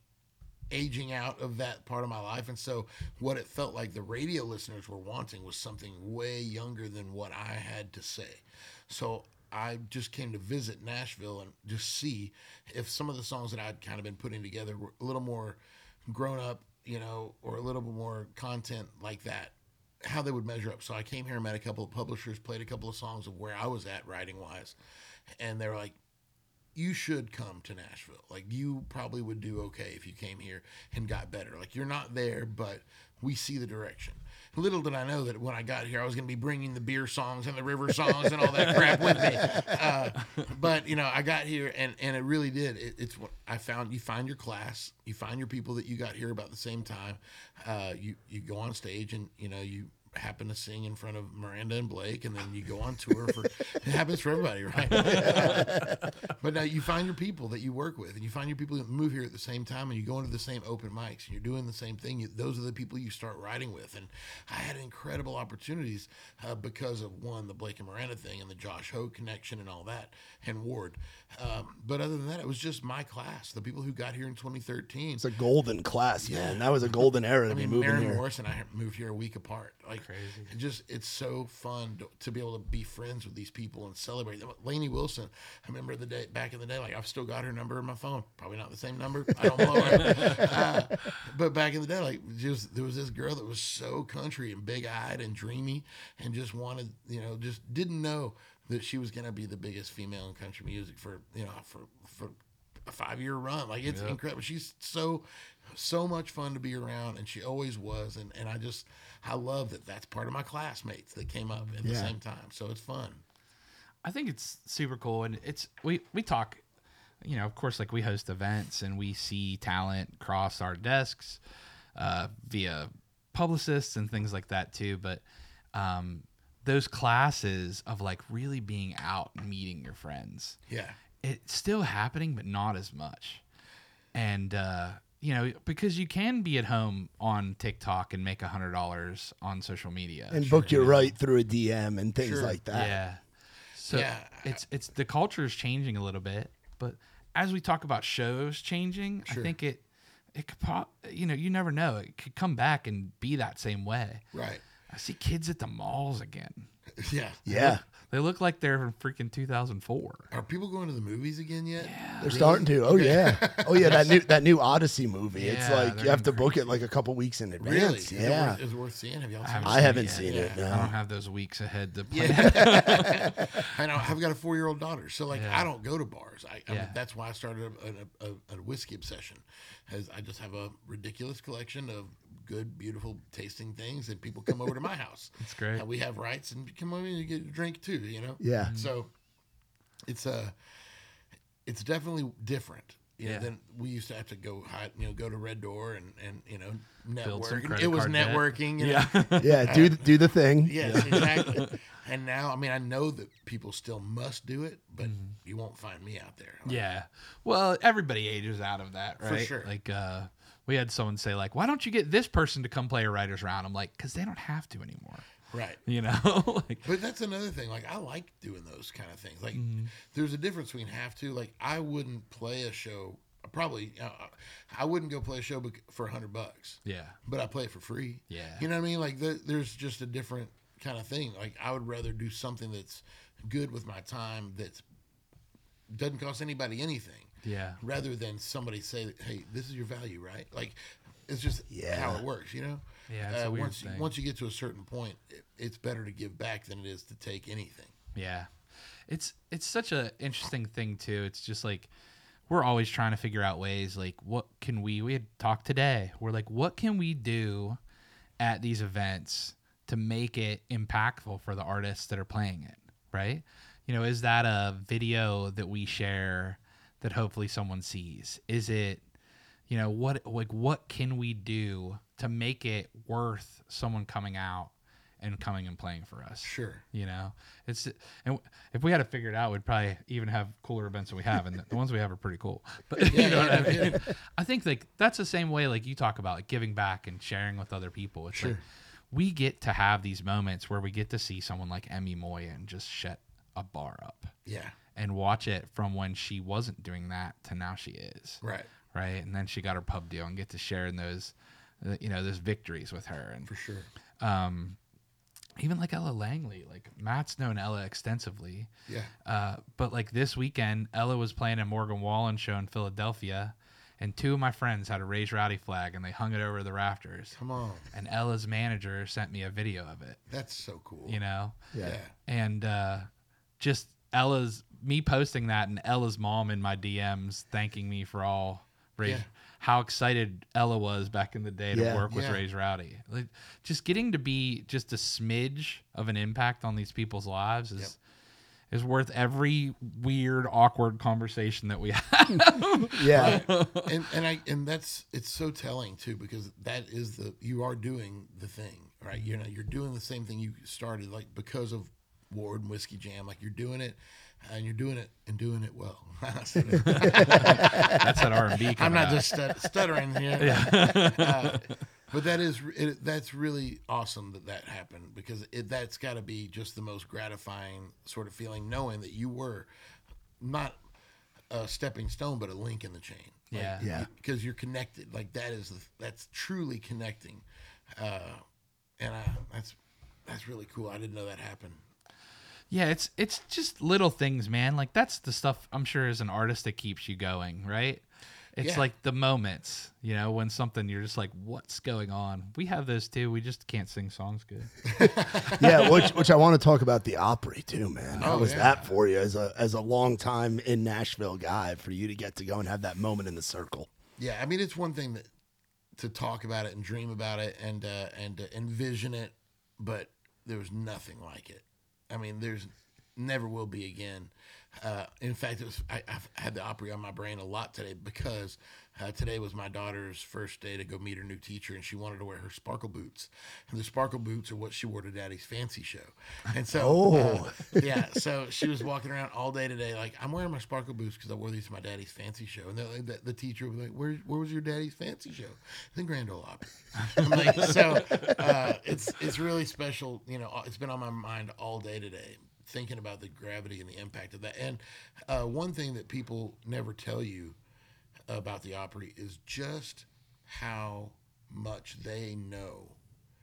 aging out of that part of my life. And so what it felt like the radio listeners were wanting was something way younger than what I had to say. So I just came to visit Nashville and just see if some of the songs that I'd kind of been putting together were a little more grown up, you know, or a little bit more content like that, how they would measure up. So I came here and met a couple of publishers, played a couple of songs of where I was at writing wise. And they were like, you should come to Nashville. Like, you probably would do okay if you came here and got better. Like, you're not there, but we see the direction. Little did I know that when I got here, I was going to be bringing the beer songs and the river songs and all that crap with me. Uh, but, you know, I got here, and, and it really did. It, it's what I found. You find your class. You find your people that you got here about the same time. Uh, you, you go on stage, and, you know, you happen to sing in front of Miranda and Blake, and then you go on tour for it happens for everybody, right? Uh, but now you find your people that you work with, and you find your people that move here at the same time, and you go into the same open mics, and you're doing the same thing. You, those are the people you start writing with. And I had incredible opportunities uh, because of one, the Blake and Miranda thing, and the Josh Hogue connection and all that, and Ward. Um, but other than that, it was just my class, the people who got here in twenty thirteen. It's a golden class, man. That was a golden era to I be mean, moving Maren here. Morris and I moved here a week apart. Like, Crazy. It just, it's so fun to, to be able to be friends with these people and celebrate them. Lainey Wilson, I remember the day back in the day, like I've still got her number in my phone. Probably not the same number. I don't know. uh, but back in the day, like just there was this girl that was so country and big eyed and dreamy and just wanted, you know, just didn't know that she was going to be the biggest female in country music for, you know, for, for a five year run. Like it's Yep. incredible. She's so, so much fun to be around, and she always was. And, and I just, I love that that's part of my classmates that came up at the Yeah. same time. So it's fun. I think it's super cool, and it's we we talk, you know, of course, like we host events and we see talent cross our desks uh, via publicists and things like that too. But um, those classes of like really being out and meeting your friends, Yeah. it's still happening, but not as much. And uh, you know, because you can be at home on TikTok and make a hundred dollars on social media And book you you know? right through a D M and things Sure. like that. Yeah. So Yeah. it's it's the culture is changing a little bit, but as we talk about shows changing, Sure. I think it it could pop. You know, you never know. It could come back and be that same way. Right. I see kids at the malls again. Yeah. Yeah. They look like they're from freaking two thousand four. Are people going to the movies again yet? They're Really? starting to. Oh Okay. yeah. Oh yeah. That new that new Odyssey movie. it's Yeah, like they're you have to going book it like a couple weeks in advance. Really? Is it Yeah. worth, is it worth seeing? Have y'all seen haven't it? I haven't yet. seen it. Yeah. No. I don't have those weeks ahead to plan. Yeah. I know. I've got a four-year-old daughter, so like Yeah. I don't go to bars. I, I mean, Yeah. that's why I started a, a, a, a whiskey obsession. As I just have a ridiculous collection of good, beautiful tasting things, and people come over to my house. That's great. And we have rights, and you come over and you get a drink too. You know. Yeah. So it's uh it's definitely different. You know, Yeah. than we used to have to go hide, you know, go to Red Door and, and you know, Build some network. credit It was card debt. networking. You Yeah. know? Yeah. Do the- do the thing. Yes, exactly. And now, I mean, I know that people still must do it, but Mm-hmm. you won't find me out there. Like, Yeah. Well, everybody ages out of that, For right? sure. Like, uh, we had someone say, like, why don't you get this person to come play a writer's round? I'm like, because they don't have to anymore. Right. You know? like, But that's another thing. Like, I like doing those kind of things. Like, Mm-hmm. there's a difference between have to. Like, I wouldn't play a show. Probably, uh, I wouldn't go play a show bec- for a hundred bucks. yeah. But I play it for free. Yeah. You know what I mean? Like, there, there's just a different kind of thing. Like, I would rather do something that's good with my time that doesn't cost anybody anything. Yeah. Rather than somebody say, "Hey, this is your value," right? Like, it's just Yeah. how it works, you know. Yeah, it's a weird once thing. once you get to a certain point, it, it's better to give back than it is to take anything. Yeah. It's it's such a interesting thing too. It's just like we're always trying to figure out ways like what can we we had talked today. We're like, what can we do at these events to make it impactful for the artists that are playing it, right? You know, is that a video that we share that hopefully someone sees? Is it, you know, what like what can we do to make it worth someone coming out and coming and playing for us? Sure. You know, it's and if we had to figure it out, we'd probably even have cooler events than we have, and the, the ones we have are pretty cool. But you know what I mean? I think like that's the same way like you talk about like giving back and sharing with other people. It's Sure. like we get to have these moments where we get to see someone like Emmy Moyen just shut a bar up Yeah. and watch it from when she wasn't doing that to now she is. Right. Right, and then she got her pub deal and get to share in those, uh, you know, those victories with her and For sure. um, even like Ella Langley. Like Matt's known Ella extensively. Yeah. Uh, but like this weekend, Ella was playing a Morgan Wallen show in Philadelphia, and two of my friends had a Raise Rowdy flag and they hung it over the rafters. Come on. And Ella's manager sent me a video of it. That's so cool. You know, Yeah. Yeah. and uh, just Ella's me posting that and Ella's mom in my D Ms thanking me for all Raise. Yeah. How excited Ella was back in the day to Yeah. work with Yeah. Raise Rowdy. Like, just getting to be just a smidge of an impact on these people's lives is Yep. is worth every weird, awkward conversation that we have. Yeah. and and I and that's it's so telling too, because that is the you are doing the thing, right? You know, you're doing the same thing you started, like because of Ward and Whiskey Jam, like you're doing it and you're doing it and doing it well. That's that R and B. I'm not just stut- stuttering here. Uh, but that is it, that's really awesome that that happened, because it, that's got to be just the most gratifying sort of feeling, knowing that you were not a stepping stone but a link in the chain. Like, Yeah. Yeah. because you're connected. Like that is the, that's truly connecting, uh, and I, that's that's really cool. I didn't know that happened. Yeah, it's it's just little things, man. Like that's the stuff I'm sure as an artist that keeps you going, right? It's Yeah. like the moments, you know, when something you're just like, what's going on? We have those too. We just can't sing songs good. Yeah, which which I want to talk about the Opry too, man. How Oh, was yeah. that for you as a as a long time in Nashville guy, for you to get to go and have that moment in the circle? Yeah, I mean, it's one thing that to talk about it and dream about it and uh, and to envision it, but there was nothing like it. I mean, there's never will be again. Uh, in fact, it was I, I've had the Opry on my brain a lot today, because uh, today was my daughter's first day to go meet her new teacher, and she wanted to wear her sparkle boots. And the sparkle boots are what she wore to Daddy's fancy show. And so, Oh. uh, yeah, so she was walking around all day today, like, I'm wearing my sparkle boots because I wore these to my daddy's fancy show. And like, the, the teacher was like, where, where was your daddy's fancy show? The Grand Ole Opry. I'm like, so uh, it's it's really special. You know, it's been on my mind all day today, thinking about the gravity and the impact of that. And uh, one thing that people never tell you about the Opry is just how much they know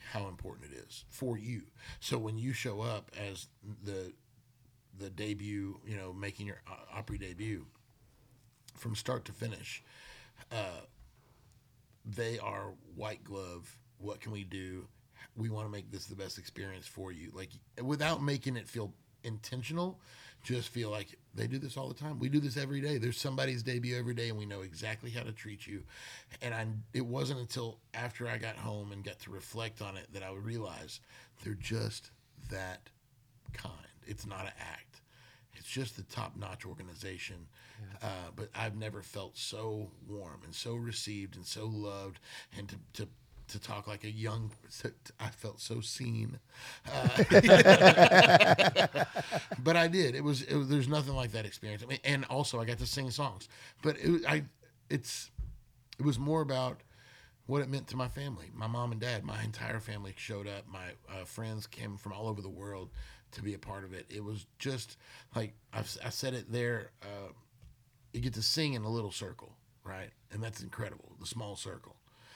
how important it is for you. So when you show up as the the debut, you know, making your uh, Opry debut, from start to finish, uh, they are white glove. What can we do? We want to make this the best experience for you. Like, without making it feel intentional, just feel like they do this all the time. We do this every day. There's somebody's debut every day, and we know exactly how to treat you. And I, it wasn't until after I got home and got to reflect on it that I would realize they're just that kind. It's not an act. It's just the top-notch organization. Yeah. Uh, but I've never felt so warm and so received and so loved, and to, to to talk like a young, I felt so seen. Uh, but I did. It was, it was, there's nothing like that experience. I mean, and also I got to sing songs, but it, I, it's, it was more about what it meant to my family. My mom and dad, my entire family showed up. My uh, friends came from all over the world to be a part of it. It was just like, I've, I said it there, uh, you get to sing in a little circle, right? And that's incredible, the small circle.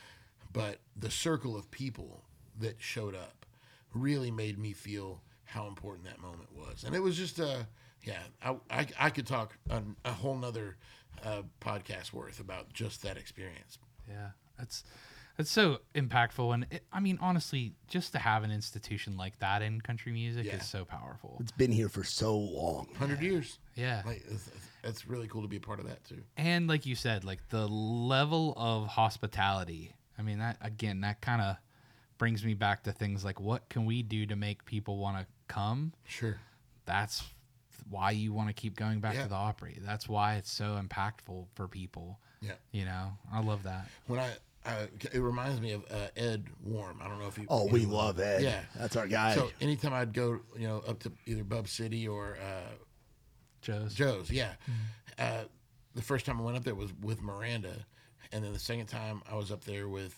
But the circle of people that showed up really made me feel how important that moment was. And it was just, uh, yeah, I, I, I could talk a, a whole nother uh, podcast worth about just that experience. Yeah, that's that's so impactful. And it, I mean, honestly, just to have an institution like that in country music Yeah. is so powerful. It's been here for so long. one hundred years. Yeah. Like, it's, it's really cool to be a part of that, too. And like you said, like the level of hospitality. I mean, that again, that kind of brings me back to things like, what can we do to make people want to come? Sure. That's why you want to keep going back Yeah. to the Opry. That's why it's so impactful for people. Yeah. You know, I love that. When I, I it reminds me of uh, Ed Warm. I don't know if you. Oh, you we know, love Ed. Yeah. That's our guy. So anytime I'd go, you know, up to either Bub City or uh, Joe's. Joe's, yeah. Uh, the first time I went up there was with Miranda, and then the second time I was up there with,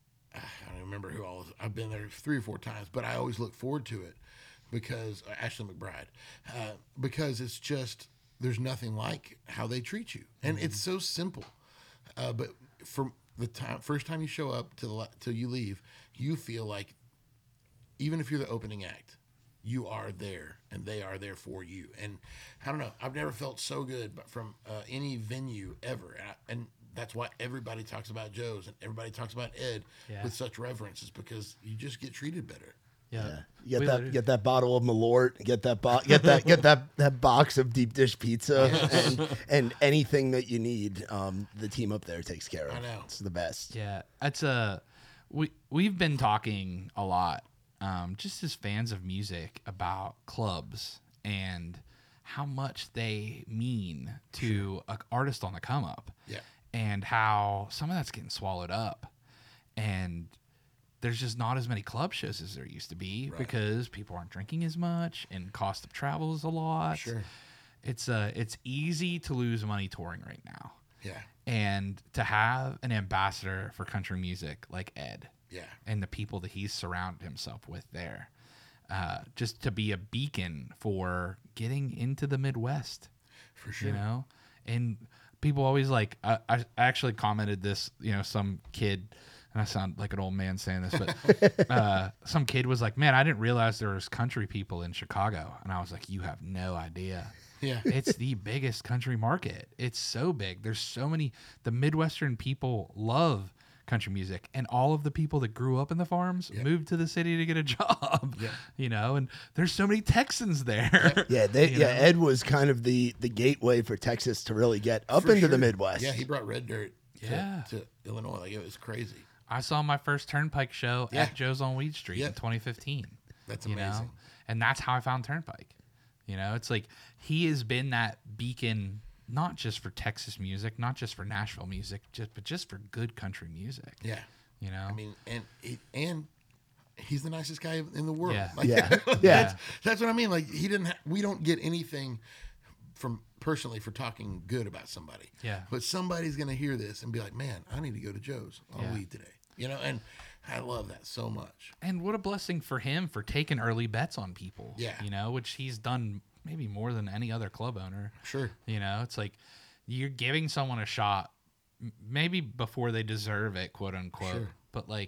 I don't remember who all. I've been there three or four times, but I always look forward to it because uh, Ashley McBride, uh, because it's just there's nothing like how they treat you, and mm-hmm. it's so simple. Uh, but from the time first time you show up to the till you leave, you feel like even if you're the opening act, you are there and they are there for you. And I don't know, I've never felt so good but from uh, any venue ever. And, I, and that's why everybody talks about Joe's and everybody talks about Ed Yeah. with such reverence, is because you just get treated better. Yeah. Yeah. You We get that, literally- get that bottle of Malort, get that bo- get that get that that box of deep dish pizza, and, and anything that you need. Um, the team up there takes care of. I know. It's the best. Yeah, it's a we we've been talking a lot, um, just as fans of music, about clubs and how much they mean to an artist on the come up. Yeah. And how some of that's getting swallowed up, and there's just not as many club shows as there used to be Right. because people aren't drinking as much, and cost of travel is a lot. Sure. It's uh it's easy to lose money touring right now. Yeah. And to have an ambassador for country music like Ed Yeah. and the people that he's surrounded himself with there, uh, just to be a beacon for getting into the Midwest, For sure. you know? And people always like, I, I actually commented this, you know, some kid, and I sound like an old man saying this, but uh, some kid was like, man, I didn't realize there was country people in Chicago. And I was like, you have no idea. Yeah. It's the biggest country market. It's so big. There's so many. The Midwestern people love country music, and all of the people that grew up in the farms Yep. moved to the city to get a job. Yep. You know, and there's so many Texans there. Yeah, they, You yeah. know? Ed was kind of the the gateway for Texas to really get up For into the sure. Midwest. Yeah, he brought Red Dirt to, Yeah. to Illinois. Like, it was crazy. I saw my first Turnpike show Yeah. at Joe's on Weed Street in Yep. twenty fifteen. That's you amazing. know, and that's how I found Turnpike. You know, it's like he has been that beacon, not just for Texas music, not just for Nashville music, just but just for good country music. Yeah. You know, I mean, and he, and he's the nicest guy in the world. Yeah. Like, Yeah. that's, Yeah. that's what I mean. Like, he didn't. Ha- we don't get anything from personally for talking good about somebody. Yeah. But somebody's gonna hear this and be like, "Man, I need to go to Joe's on Yeah. weed today." You know, and I love that so much. and what a blessing for him for taking early bets on people. Yeah. You know, which he's done maybe more than any other club owner. Sure. You know, it's like you're giving someone a shot, m- maybe before they deserve it, quote unquote. Sure. But like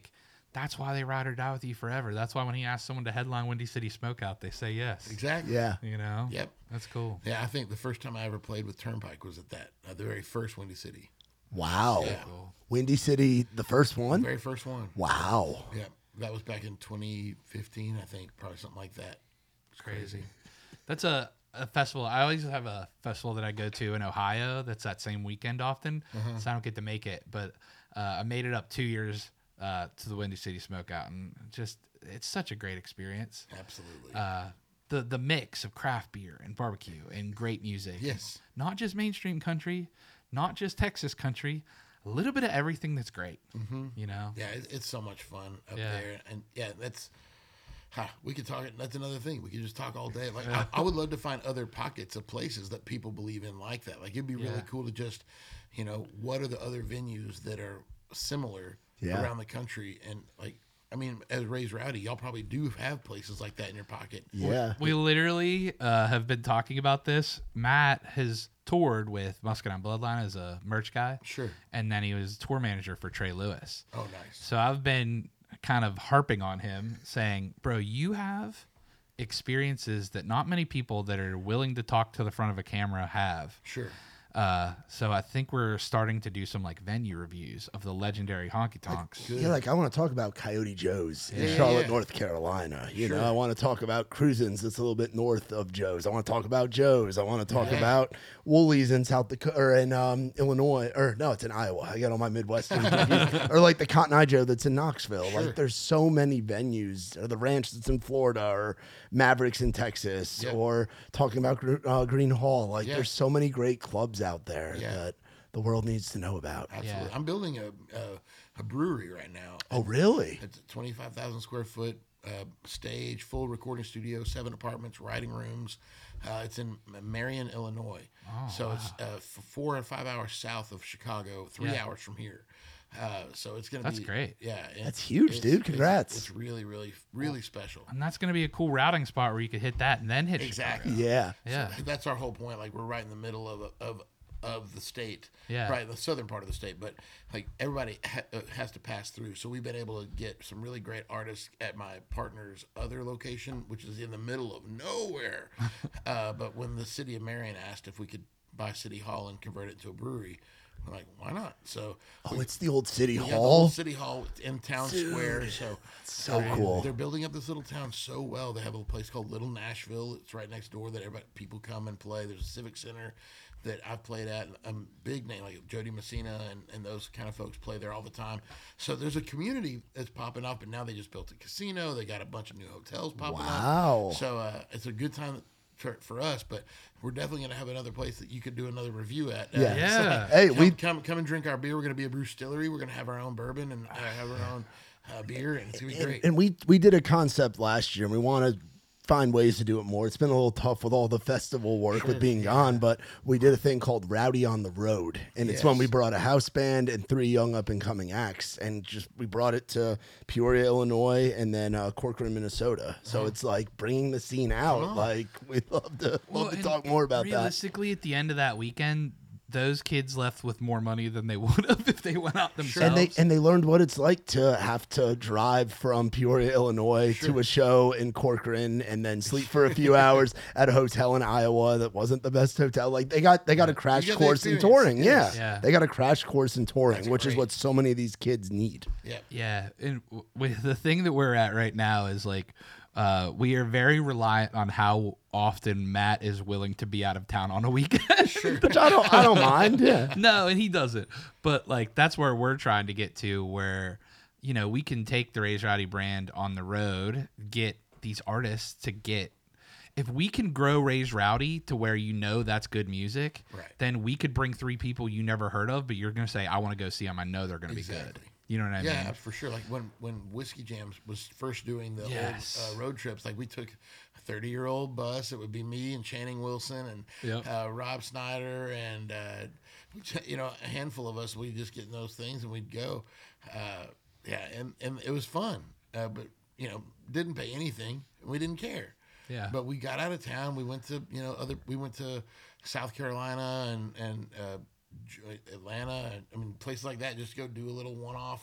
that's why they ride or die with you forever. That's why when he asks someone to headline Windy City Smokeout, they say yes. Exactly. Yeah. You know? Yep. That's cool. Yeah, I think the first time I ever played with Turnpike was at that, uh, the very first Windy City. Wow. Yeah. Cool. Windy City, the first The one? very first one. Wow. Yeah, that was back in twenty fifteen, I think, probably something like that. It's crazy. That's a, a festival. I always have a festival that I go to in Ohio that's that same weekend often. So I don't get to make it. But uh, I made it up two years uh, to the Windy City Smokeout. And just, it's such a great experience. Absolutely. Uh, the, the mix of craft beer and barbecue and great music. Yes. Not just mainstream country, not just Texas country, a little bit of everything that's great. Mm-hmm. You know? Yeah, it, it's so much fun up Yeah. there, and yeah, that's. Ha, we could talk. That's another thing. We could just talk all day. Like I, I would love to find other pockets of places that people believe in like that. Like it'd be really Yeah. cool to just, you know, what are the other venues that are similar Yeah. around the country? And like, I mean, as Raised Rowdy, y'all probably do have places like that in your pocket. Yeah. We literally uh, have been talking about this. Matt has toured with Muscadine Bloodline as a merch guy. Sure. And then he was tour manager for Trey Lewis. Oh, nice. So I've been kind of harping on him saying, bro, you have experiences that not many people that are willing to talk to the front of a camera have. Sure. Uh, so I think we're starting to do some like venue reviews of the legendary honky tonks. Good. Yeah, like I want to talk about Coyote Joe's in Yeah, Charlotte, yeah. North Carolina. You Sure. know, I want to talk about Cruisins that's a little bit north of Joe's. I want to talk about Joe's. I want to talk Yeah. about Woolies in South Dakota or in um, Illinois, or no, it's in Iowa. I got all my Midwestern confused. Or like the Cotton Eye Joe that's in Knoxville. Sure. Like there's so many venues, or the ranch that's in Florida, or Mavericks in Texas, Yep. or talking about Gr- uh, Green Hall. Like Yeah. there's so many great clubs out there Yeah. that the world needs to know about. Absolutely. Yeah. I'm building a, a a brewery right now. Oh, really? It's a twenty-five thousand square foot uh, stage, full recording studio, seven apartments, writing rooms. Uh, it's in Marion, Illinois. so it's uh, f- four and five hours south of Chicago, three Yeah. hours from here. Uh, so it's going to be. That's great. Yeah. and That's huge, it's- dude. it's- Congrats. It's, really, really, really special. And that's going to be a cool routing spot where you could hit that and then hit Exactly. Chicago. Yeah. Yeah. That's our whole point. Like we're right in the middle of a, of of the state, Yeah. right, the southern part of the state. But like everybody ha- uh, has to pass through. So we've been able to get some really great artists at my partner's other location, which is in the middle of nowhere. uh, but when the city of Marion asked if we could buy City Hall and convert it to a brewery, we're like, why not? So Oh, it's the old City we got the Hall. whole City Hall in town square. So so uh, cool. They're building up this little town so well. They have a place called Little Nashville. It's right next door that everybody people come and play. There's a civic center that I've played at. A big name like Jody Messina and, and those kind of folks play there all the time. So there's a community that's popping up, and now they just built a casino. They got a bunch of new hotels popping Wow. up. So uh, it's a good time for, for us, but we're definitely going to have another place that you could do another review at. Uh, Yeah. Yeah. Hey, come, we come come and drink our beer. We're going to be a brew distillery. We're going to have our own bourbon and uh, have our own uh, beer, and it's going to be and, great. and we we did a concept last year, and we want to find ways to do it more. It's been a little tough with all the festival work with being gone, but we did a thing called Rowdy on the Road, and it's when we Yes. brought a house band and three young up and coming acts, and just we brought it to Peoria, Illinois, and then uh, Corcoran, Minnesota. So it's like bringing the scene out. on. Like we'd love to love Well, to and talk more about that. realistically, at the end of that weekend, those kids left with more money than they would have if they went out themselves. And they and they learned what it's like to have to drive from Peoria, Illinois, to a show in Corcoran, and then sleep for a few hours at a hotel in Iowa that wasn't the best hotel. Like they got they got a crash got the course in experience. touring. Yeah. Yes. Yeah. They got a crash course in touring, That's which is great. what so many of these kids need. Yeah. Yeah, and w- with the thing that we're at right now is like uh, we are very reliant on how often Matt is willing to be out of town on a weekend. Which I don't I don't mind. Yeah. No, and he doesn't. But like that's where we're trying to get to, where you know we can take the Raised Rowdy brand on the road, get these artists to get. If we can grow Raised Rowdy to where you know that's good music, Right. then we could bring three people you never heard of, but you're gonna say, "I want to go see them. I know they're gonna be good." Exactly. You know what I Yeah, mean? for sure. Like when when Whiskey Jams was first doing the Yes. old uh, road trips, like we took a thirty year old bus. It would be me and Channing Wilson and Yep. uh, Rob Snyder and uh, you know a handful of us. We just get in those things and we'd go. Uh, yeah, and and it was fun, uh, but you know didn't pay anything. We didn't care. Yeah. But we got out of town. We went to you know other. We went to South Carolina and and uh, J- Atlanta. And, I mean places like that. Just go do a little one off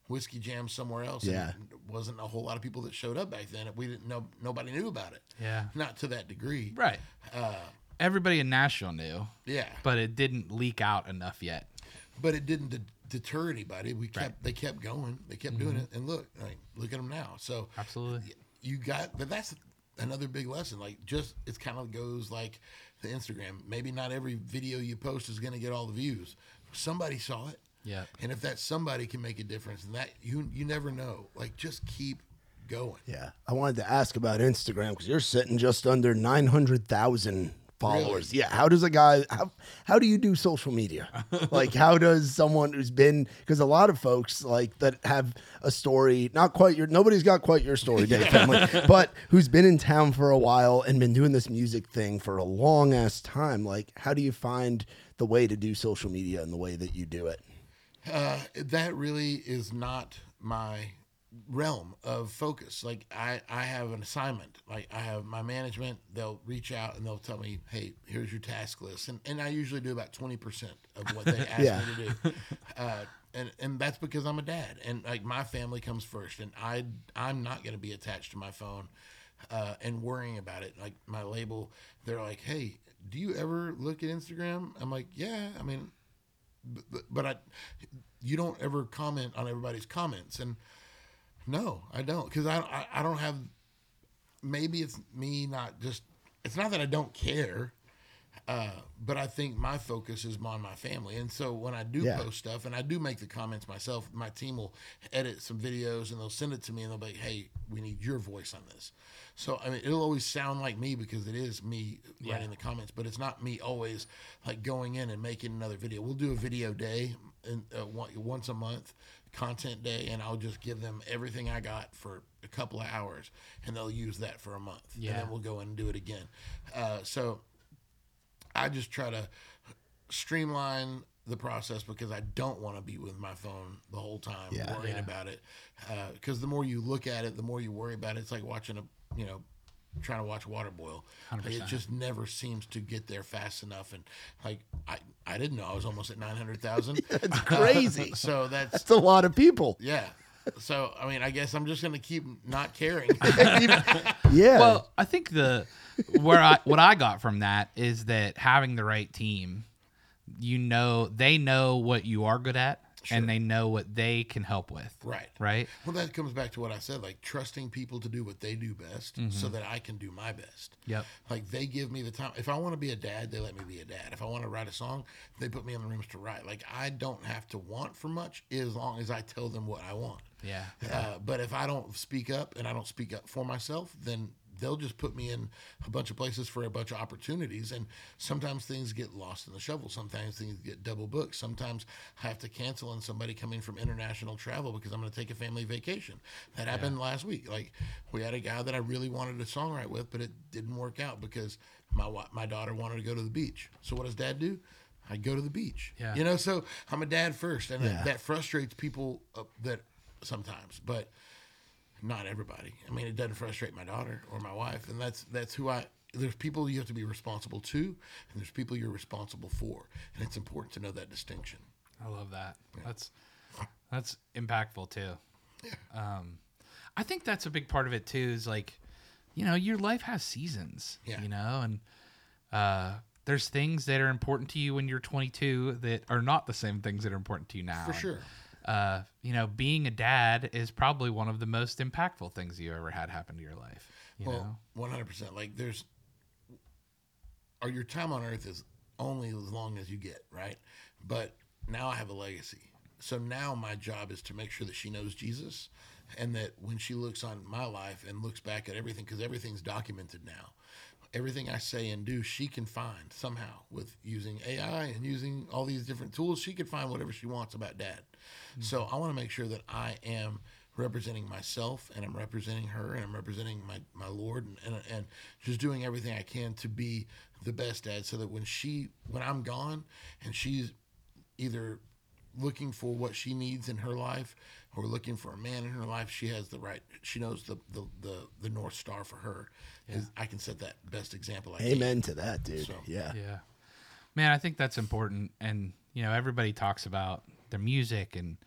Whiskey Jam somewhere else. Yeah. And it wasn't a whole lot of people that showed up back then. We didn't know, nobody knew about it. Yeah. Not to that degree. Right. Uh, Everybody in Nashville knew, yeah. but it didn't leak out enough yet. But it didn't de- deter anybody. We kept, Right. they kept going. They kept doing it. And look, like, look at them now. So Absolutely. you got, but that's another big lesson. Like, just, it's kind of goes like the Instagram. Maybe not every video you post is going to get all the views. Somebody saw it. Yeah. And if that somebody can make a difference, and that you you never know. Like, just keep going. Yeah. I wanted to ask about Instagram because you're sitting just under nine hundred thousand followers. Really? Yeah. How does a guy, how, how do you do social media? Like, how does someone who's been, because a lot of folks like that have a story, not quite your, nobody's got quite your story, Dave Family, but who's been in town for a while and been doing this music thing for a long ass time. Like, how do you find the way to do social media and the way that you do it? Uh, that really is not my realm of focus. Like, I, I have an assignment. Like, I have my management, they'll reach out and they'll tell me, hey, here's your task list. And, and I usually do about twenty percent of what they ask Yeah. me to do. Uh, and, and that's because I'm a dad and like my family comes first and I, I'm not going to be attached to my phone, uh, and worrying about it. Like my label, they're like, hey, do you ever look at Instagram? I'm like, yeah, I mean, but, but I, you don't ever comment on everybody's comments. And no, I don't. Cause I, I, I don't have, maybe it's me not just, it's not that I don't care. Uh, but I think my focus is on my family. And so when I do Yeah. post stuff and I do make the comments myself, my team will edit some videos and they'll send it to me and they'll be like, hey, we need your voice on this. So, I mean, it'll always sound like me because it is me Yeah. writing the comments, but it's not me always like going in and making another video. We'll do a video day in, uh, one, once a month, content day, and I'll just give them everything I got for a couple of hours and they'll use that for a month. Yeah. And then we'll go in and do it again. Uh, so I just try to streamline the process because I don't want to be with my phone the whole time Yeah. worrying Yeah. about it. Because the more you look at it, the more you worry about it. It's like watching a, you know, trying to watch water boil. one hundred Like, it percent. just never seems to get there fast enough. And like, I, I didn't know I was almost at nine hundred thousand. It's crazy. So that's, That's a lot of people. yeah. So, I mean, I guess I'm just going to keep not caring. Yeah. Well, I think the where I what I got from that is that having the right team, you know, they know what you are good at Sure. and they know what they can help with. Right. Right. Well, that comes back to what I said, like trusting people to do what they do best so that I can do my best. Yep. Like they give me the time. If I want to be a dad, they let me be a dad. If I want to write a song, they put me in the rooms to write. Like I don't have to want for much as long as I tell them what I want. Yeah. Uh, but if I don't speak up and I don't speak up for myself, then they'll just put me in a bunch of places for a bunch of opportunities. And sometimes things get lost in the shovel. Sometimes things get double booked. Sometimes I have to cancel on somebody coming from international travel because I'm going to take a family vacation. That happened last week. Like we had a guy that I really wanted to songwrite with, but it didn't work out because my wa- my daughter wanted to go to the beach. So what does dad do? I go to the beach. Yeah. You know, so I'm a dad first. And Yeah. that, that frustrates people uh, that sometimes, but not everybody. I mean, it doesn't frustrate my daughter or my wife, and that's that's who I. There's people you have to be responsible to, and there's people you're responsible for, and it's important to know that distinction. I love that. That's that's impactful too. Yeah. Um, I think that's a big part of it too. Is like, you know, your life has seasons. Yeah. You know, and uh, there's things that are important to you when you're twenty-two that are not the same things that are important to you now. For And, sure. Uh, you know, being a dad is probably one of the most impactful things you ever had happen to your life. You know. Well, one hundred percent. Like there's, or your time on earth is only as long as you get, right? But now I have a legacy. So now my job is to make sure that she knows Jesus and that when she looks on my life and looks back at everything, because everything's documented now, everything I say and do, she can find somehow with using A I and using all these different tools. She can find whatever she wants about dad. Mm-hmm. So I want to make sure that I am representing myself and I'm representing her and I'm representing my, my Lord and, and, and just doing everything I can to be the best dad so that when she, when I'm gone and she's either looking for what she needs in her life or looking for a man in her life, she has the right, she knows the, the, the, the North Star for her. Is I can set that best example. I Amen can. to that, dude. So, yeah. Yeah. Man, I think that's important. And, you know, everybody talks about their music and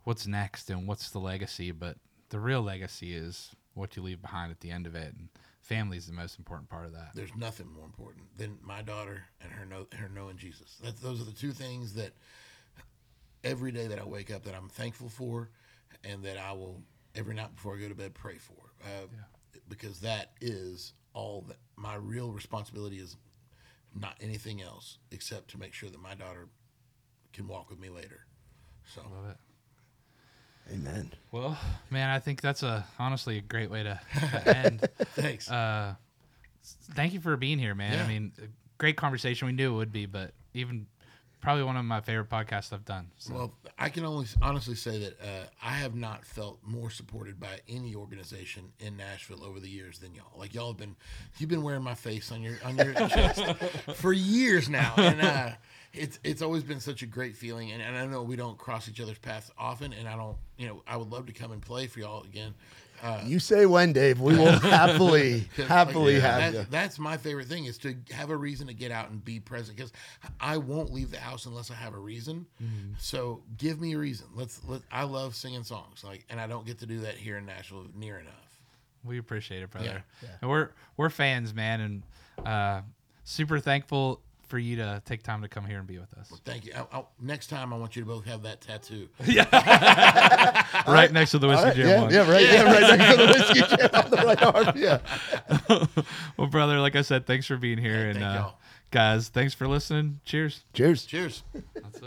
what's next and what's the legacy, but the real legacy is what you leave behind at the end of it, and family is the most important part of that. There's nothing more important than my daughter and her know her knowing Jesus. That's those are the two things that every day that I wake up that I'm thankful for, and that I will every night before I go to bed pray for, uh, Yeah. because that is all that my real responsibility is. Not anything else except to make sure that my daughter can walk with me later. So Love it. Amen. Well, man, I think that's a honestly a great way to, to end. thanks. Uh, thank you for being here, man. Yeah. I mean, a great conversation. We knew it would be, but even probably one of my favorite podcasts I've done. So. Well, I can only honestly say that uh, I have not felt more supported by any organization in Nashville over the years than y'all. Like y'all have been, you've been wearing my face on your on your chest for years now, and uh, it's it's always been such a great feeling. And, and I know we don't cross each other's paths often, and I don't, you know, I would love to come and play for y'all again. Uh, You say when, Dave. We will happily, 'cause, happily like, have that- you. That's my favorite thing is to have a reason to get out and be present, because I won't leave the house unless I have a reason. Mm-hmm. So give me a reason. Let's let. I love singing songs, like, and I don't get to do that here in Nashville near enough. We appreciate it, brother. Yeah. And we're we're fans, man, and uh, super thankful for you to take time to come here and be with us. Thank you. I, I, next time, I want you to both have that tattoo. Right next to the Whiskey All right, Jam yeah, one. yeah, right, yeah, right next to the whiskey jam on the right arm. Yeah. Well, brother, like I said, thanks for being here, Hey, and thank uh, y'all. guys, thanks for listening. Cheers. Cheers. Cheers. That's it.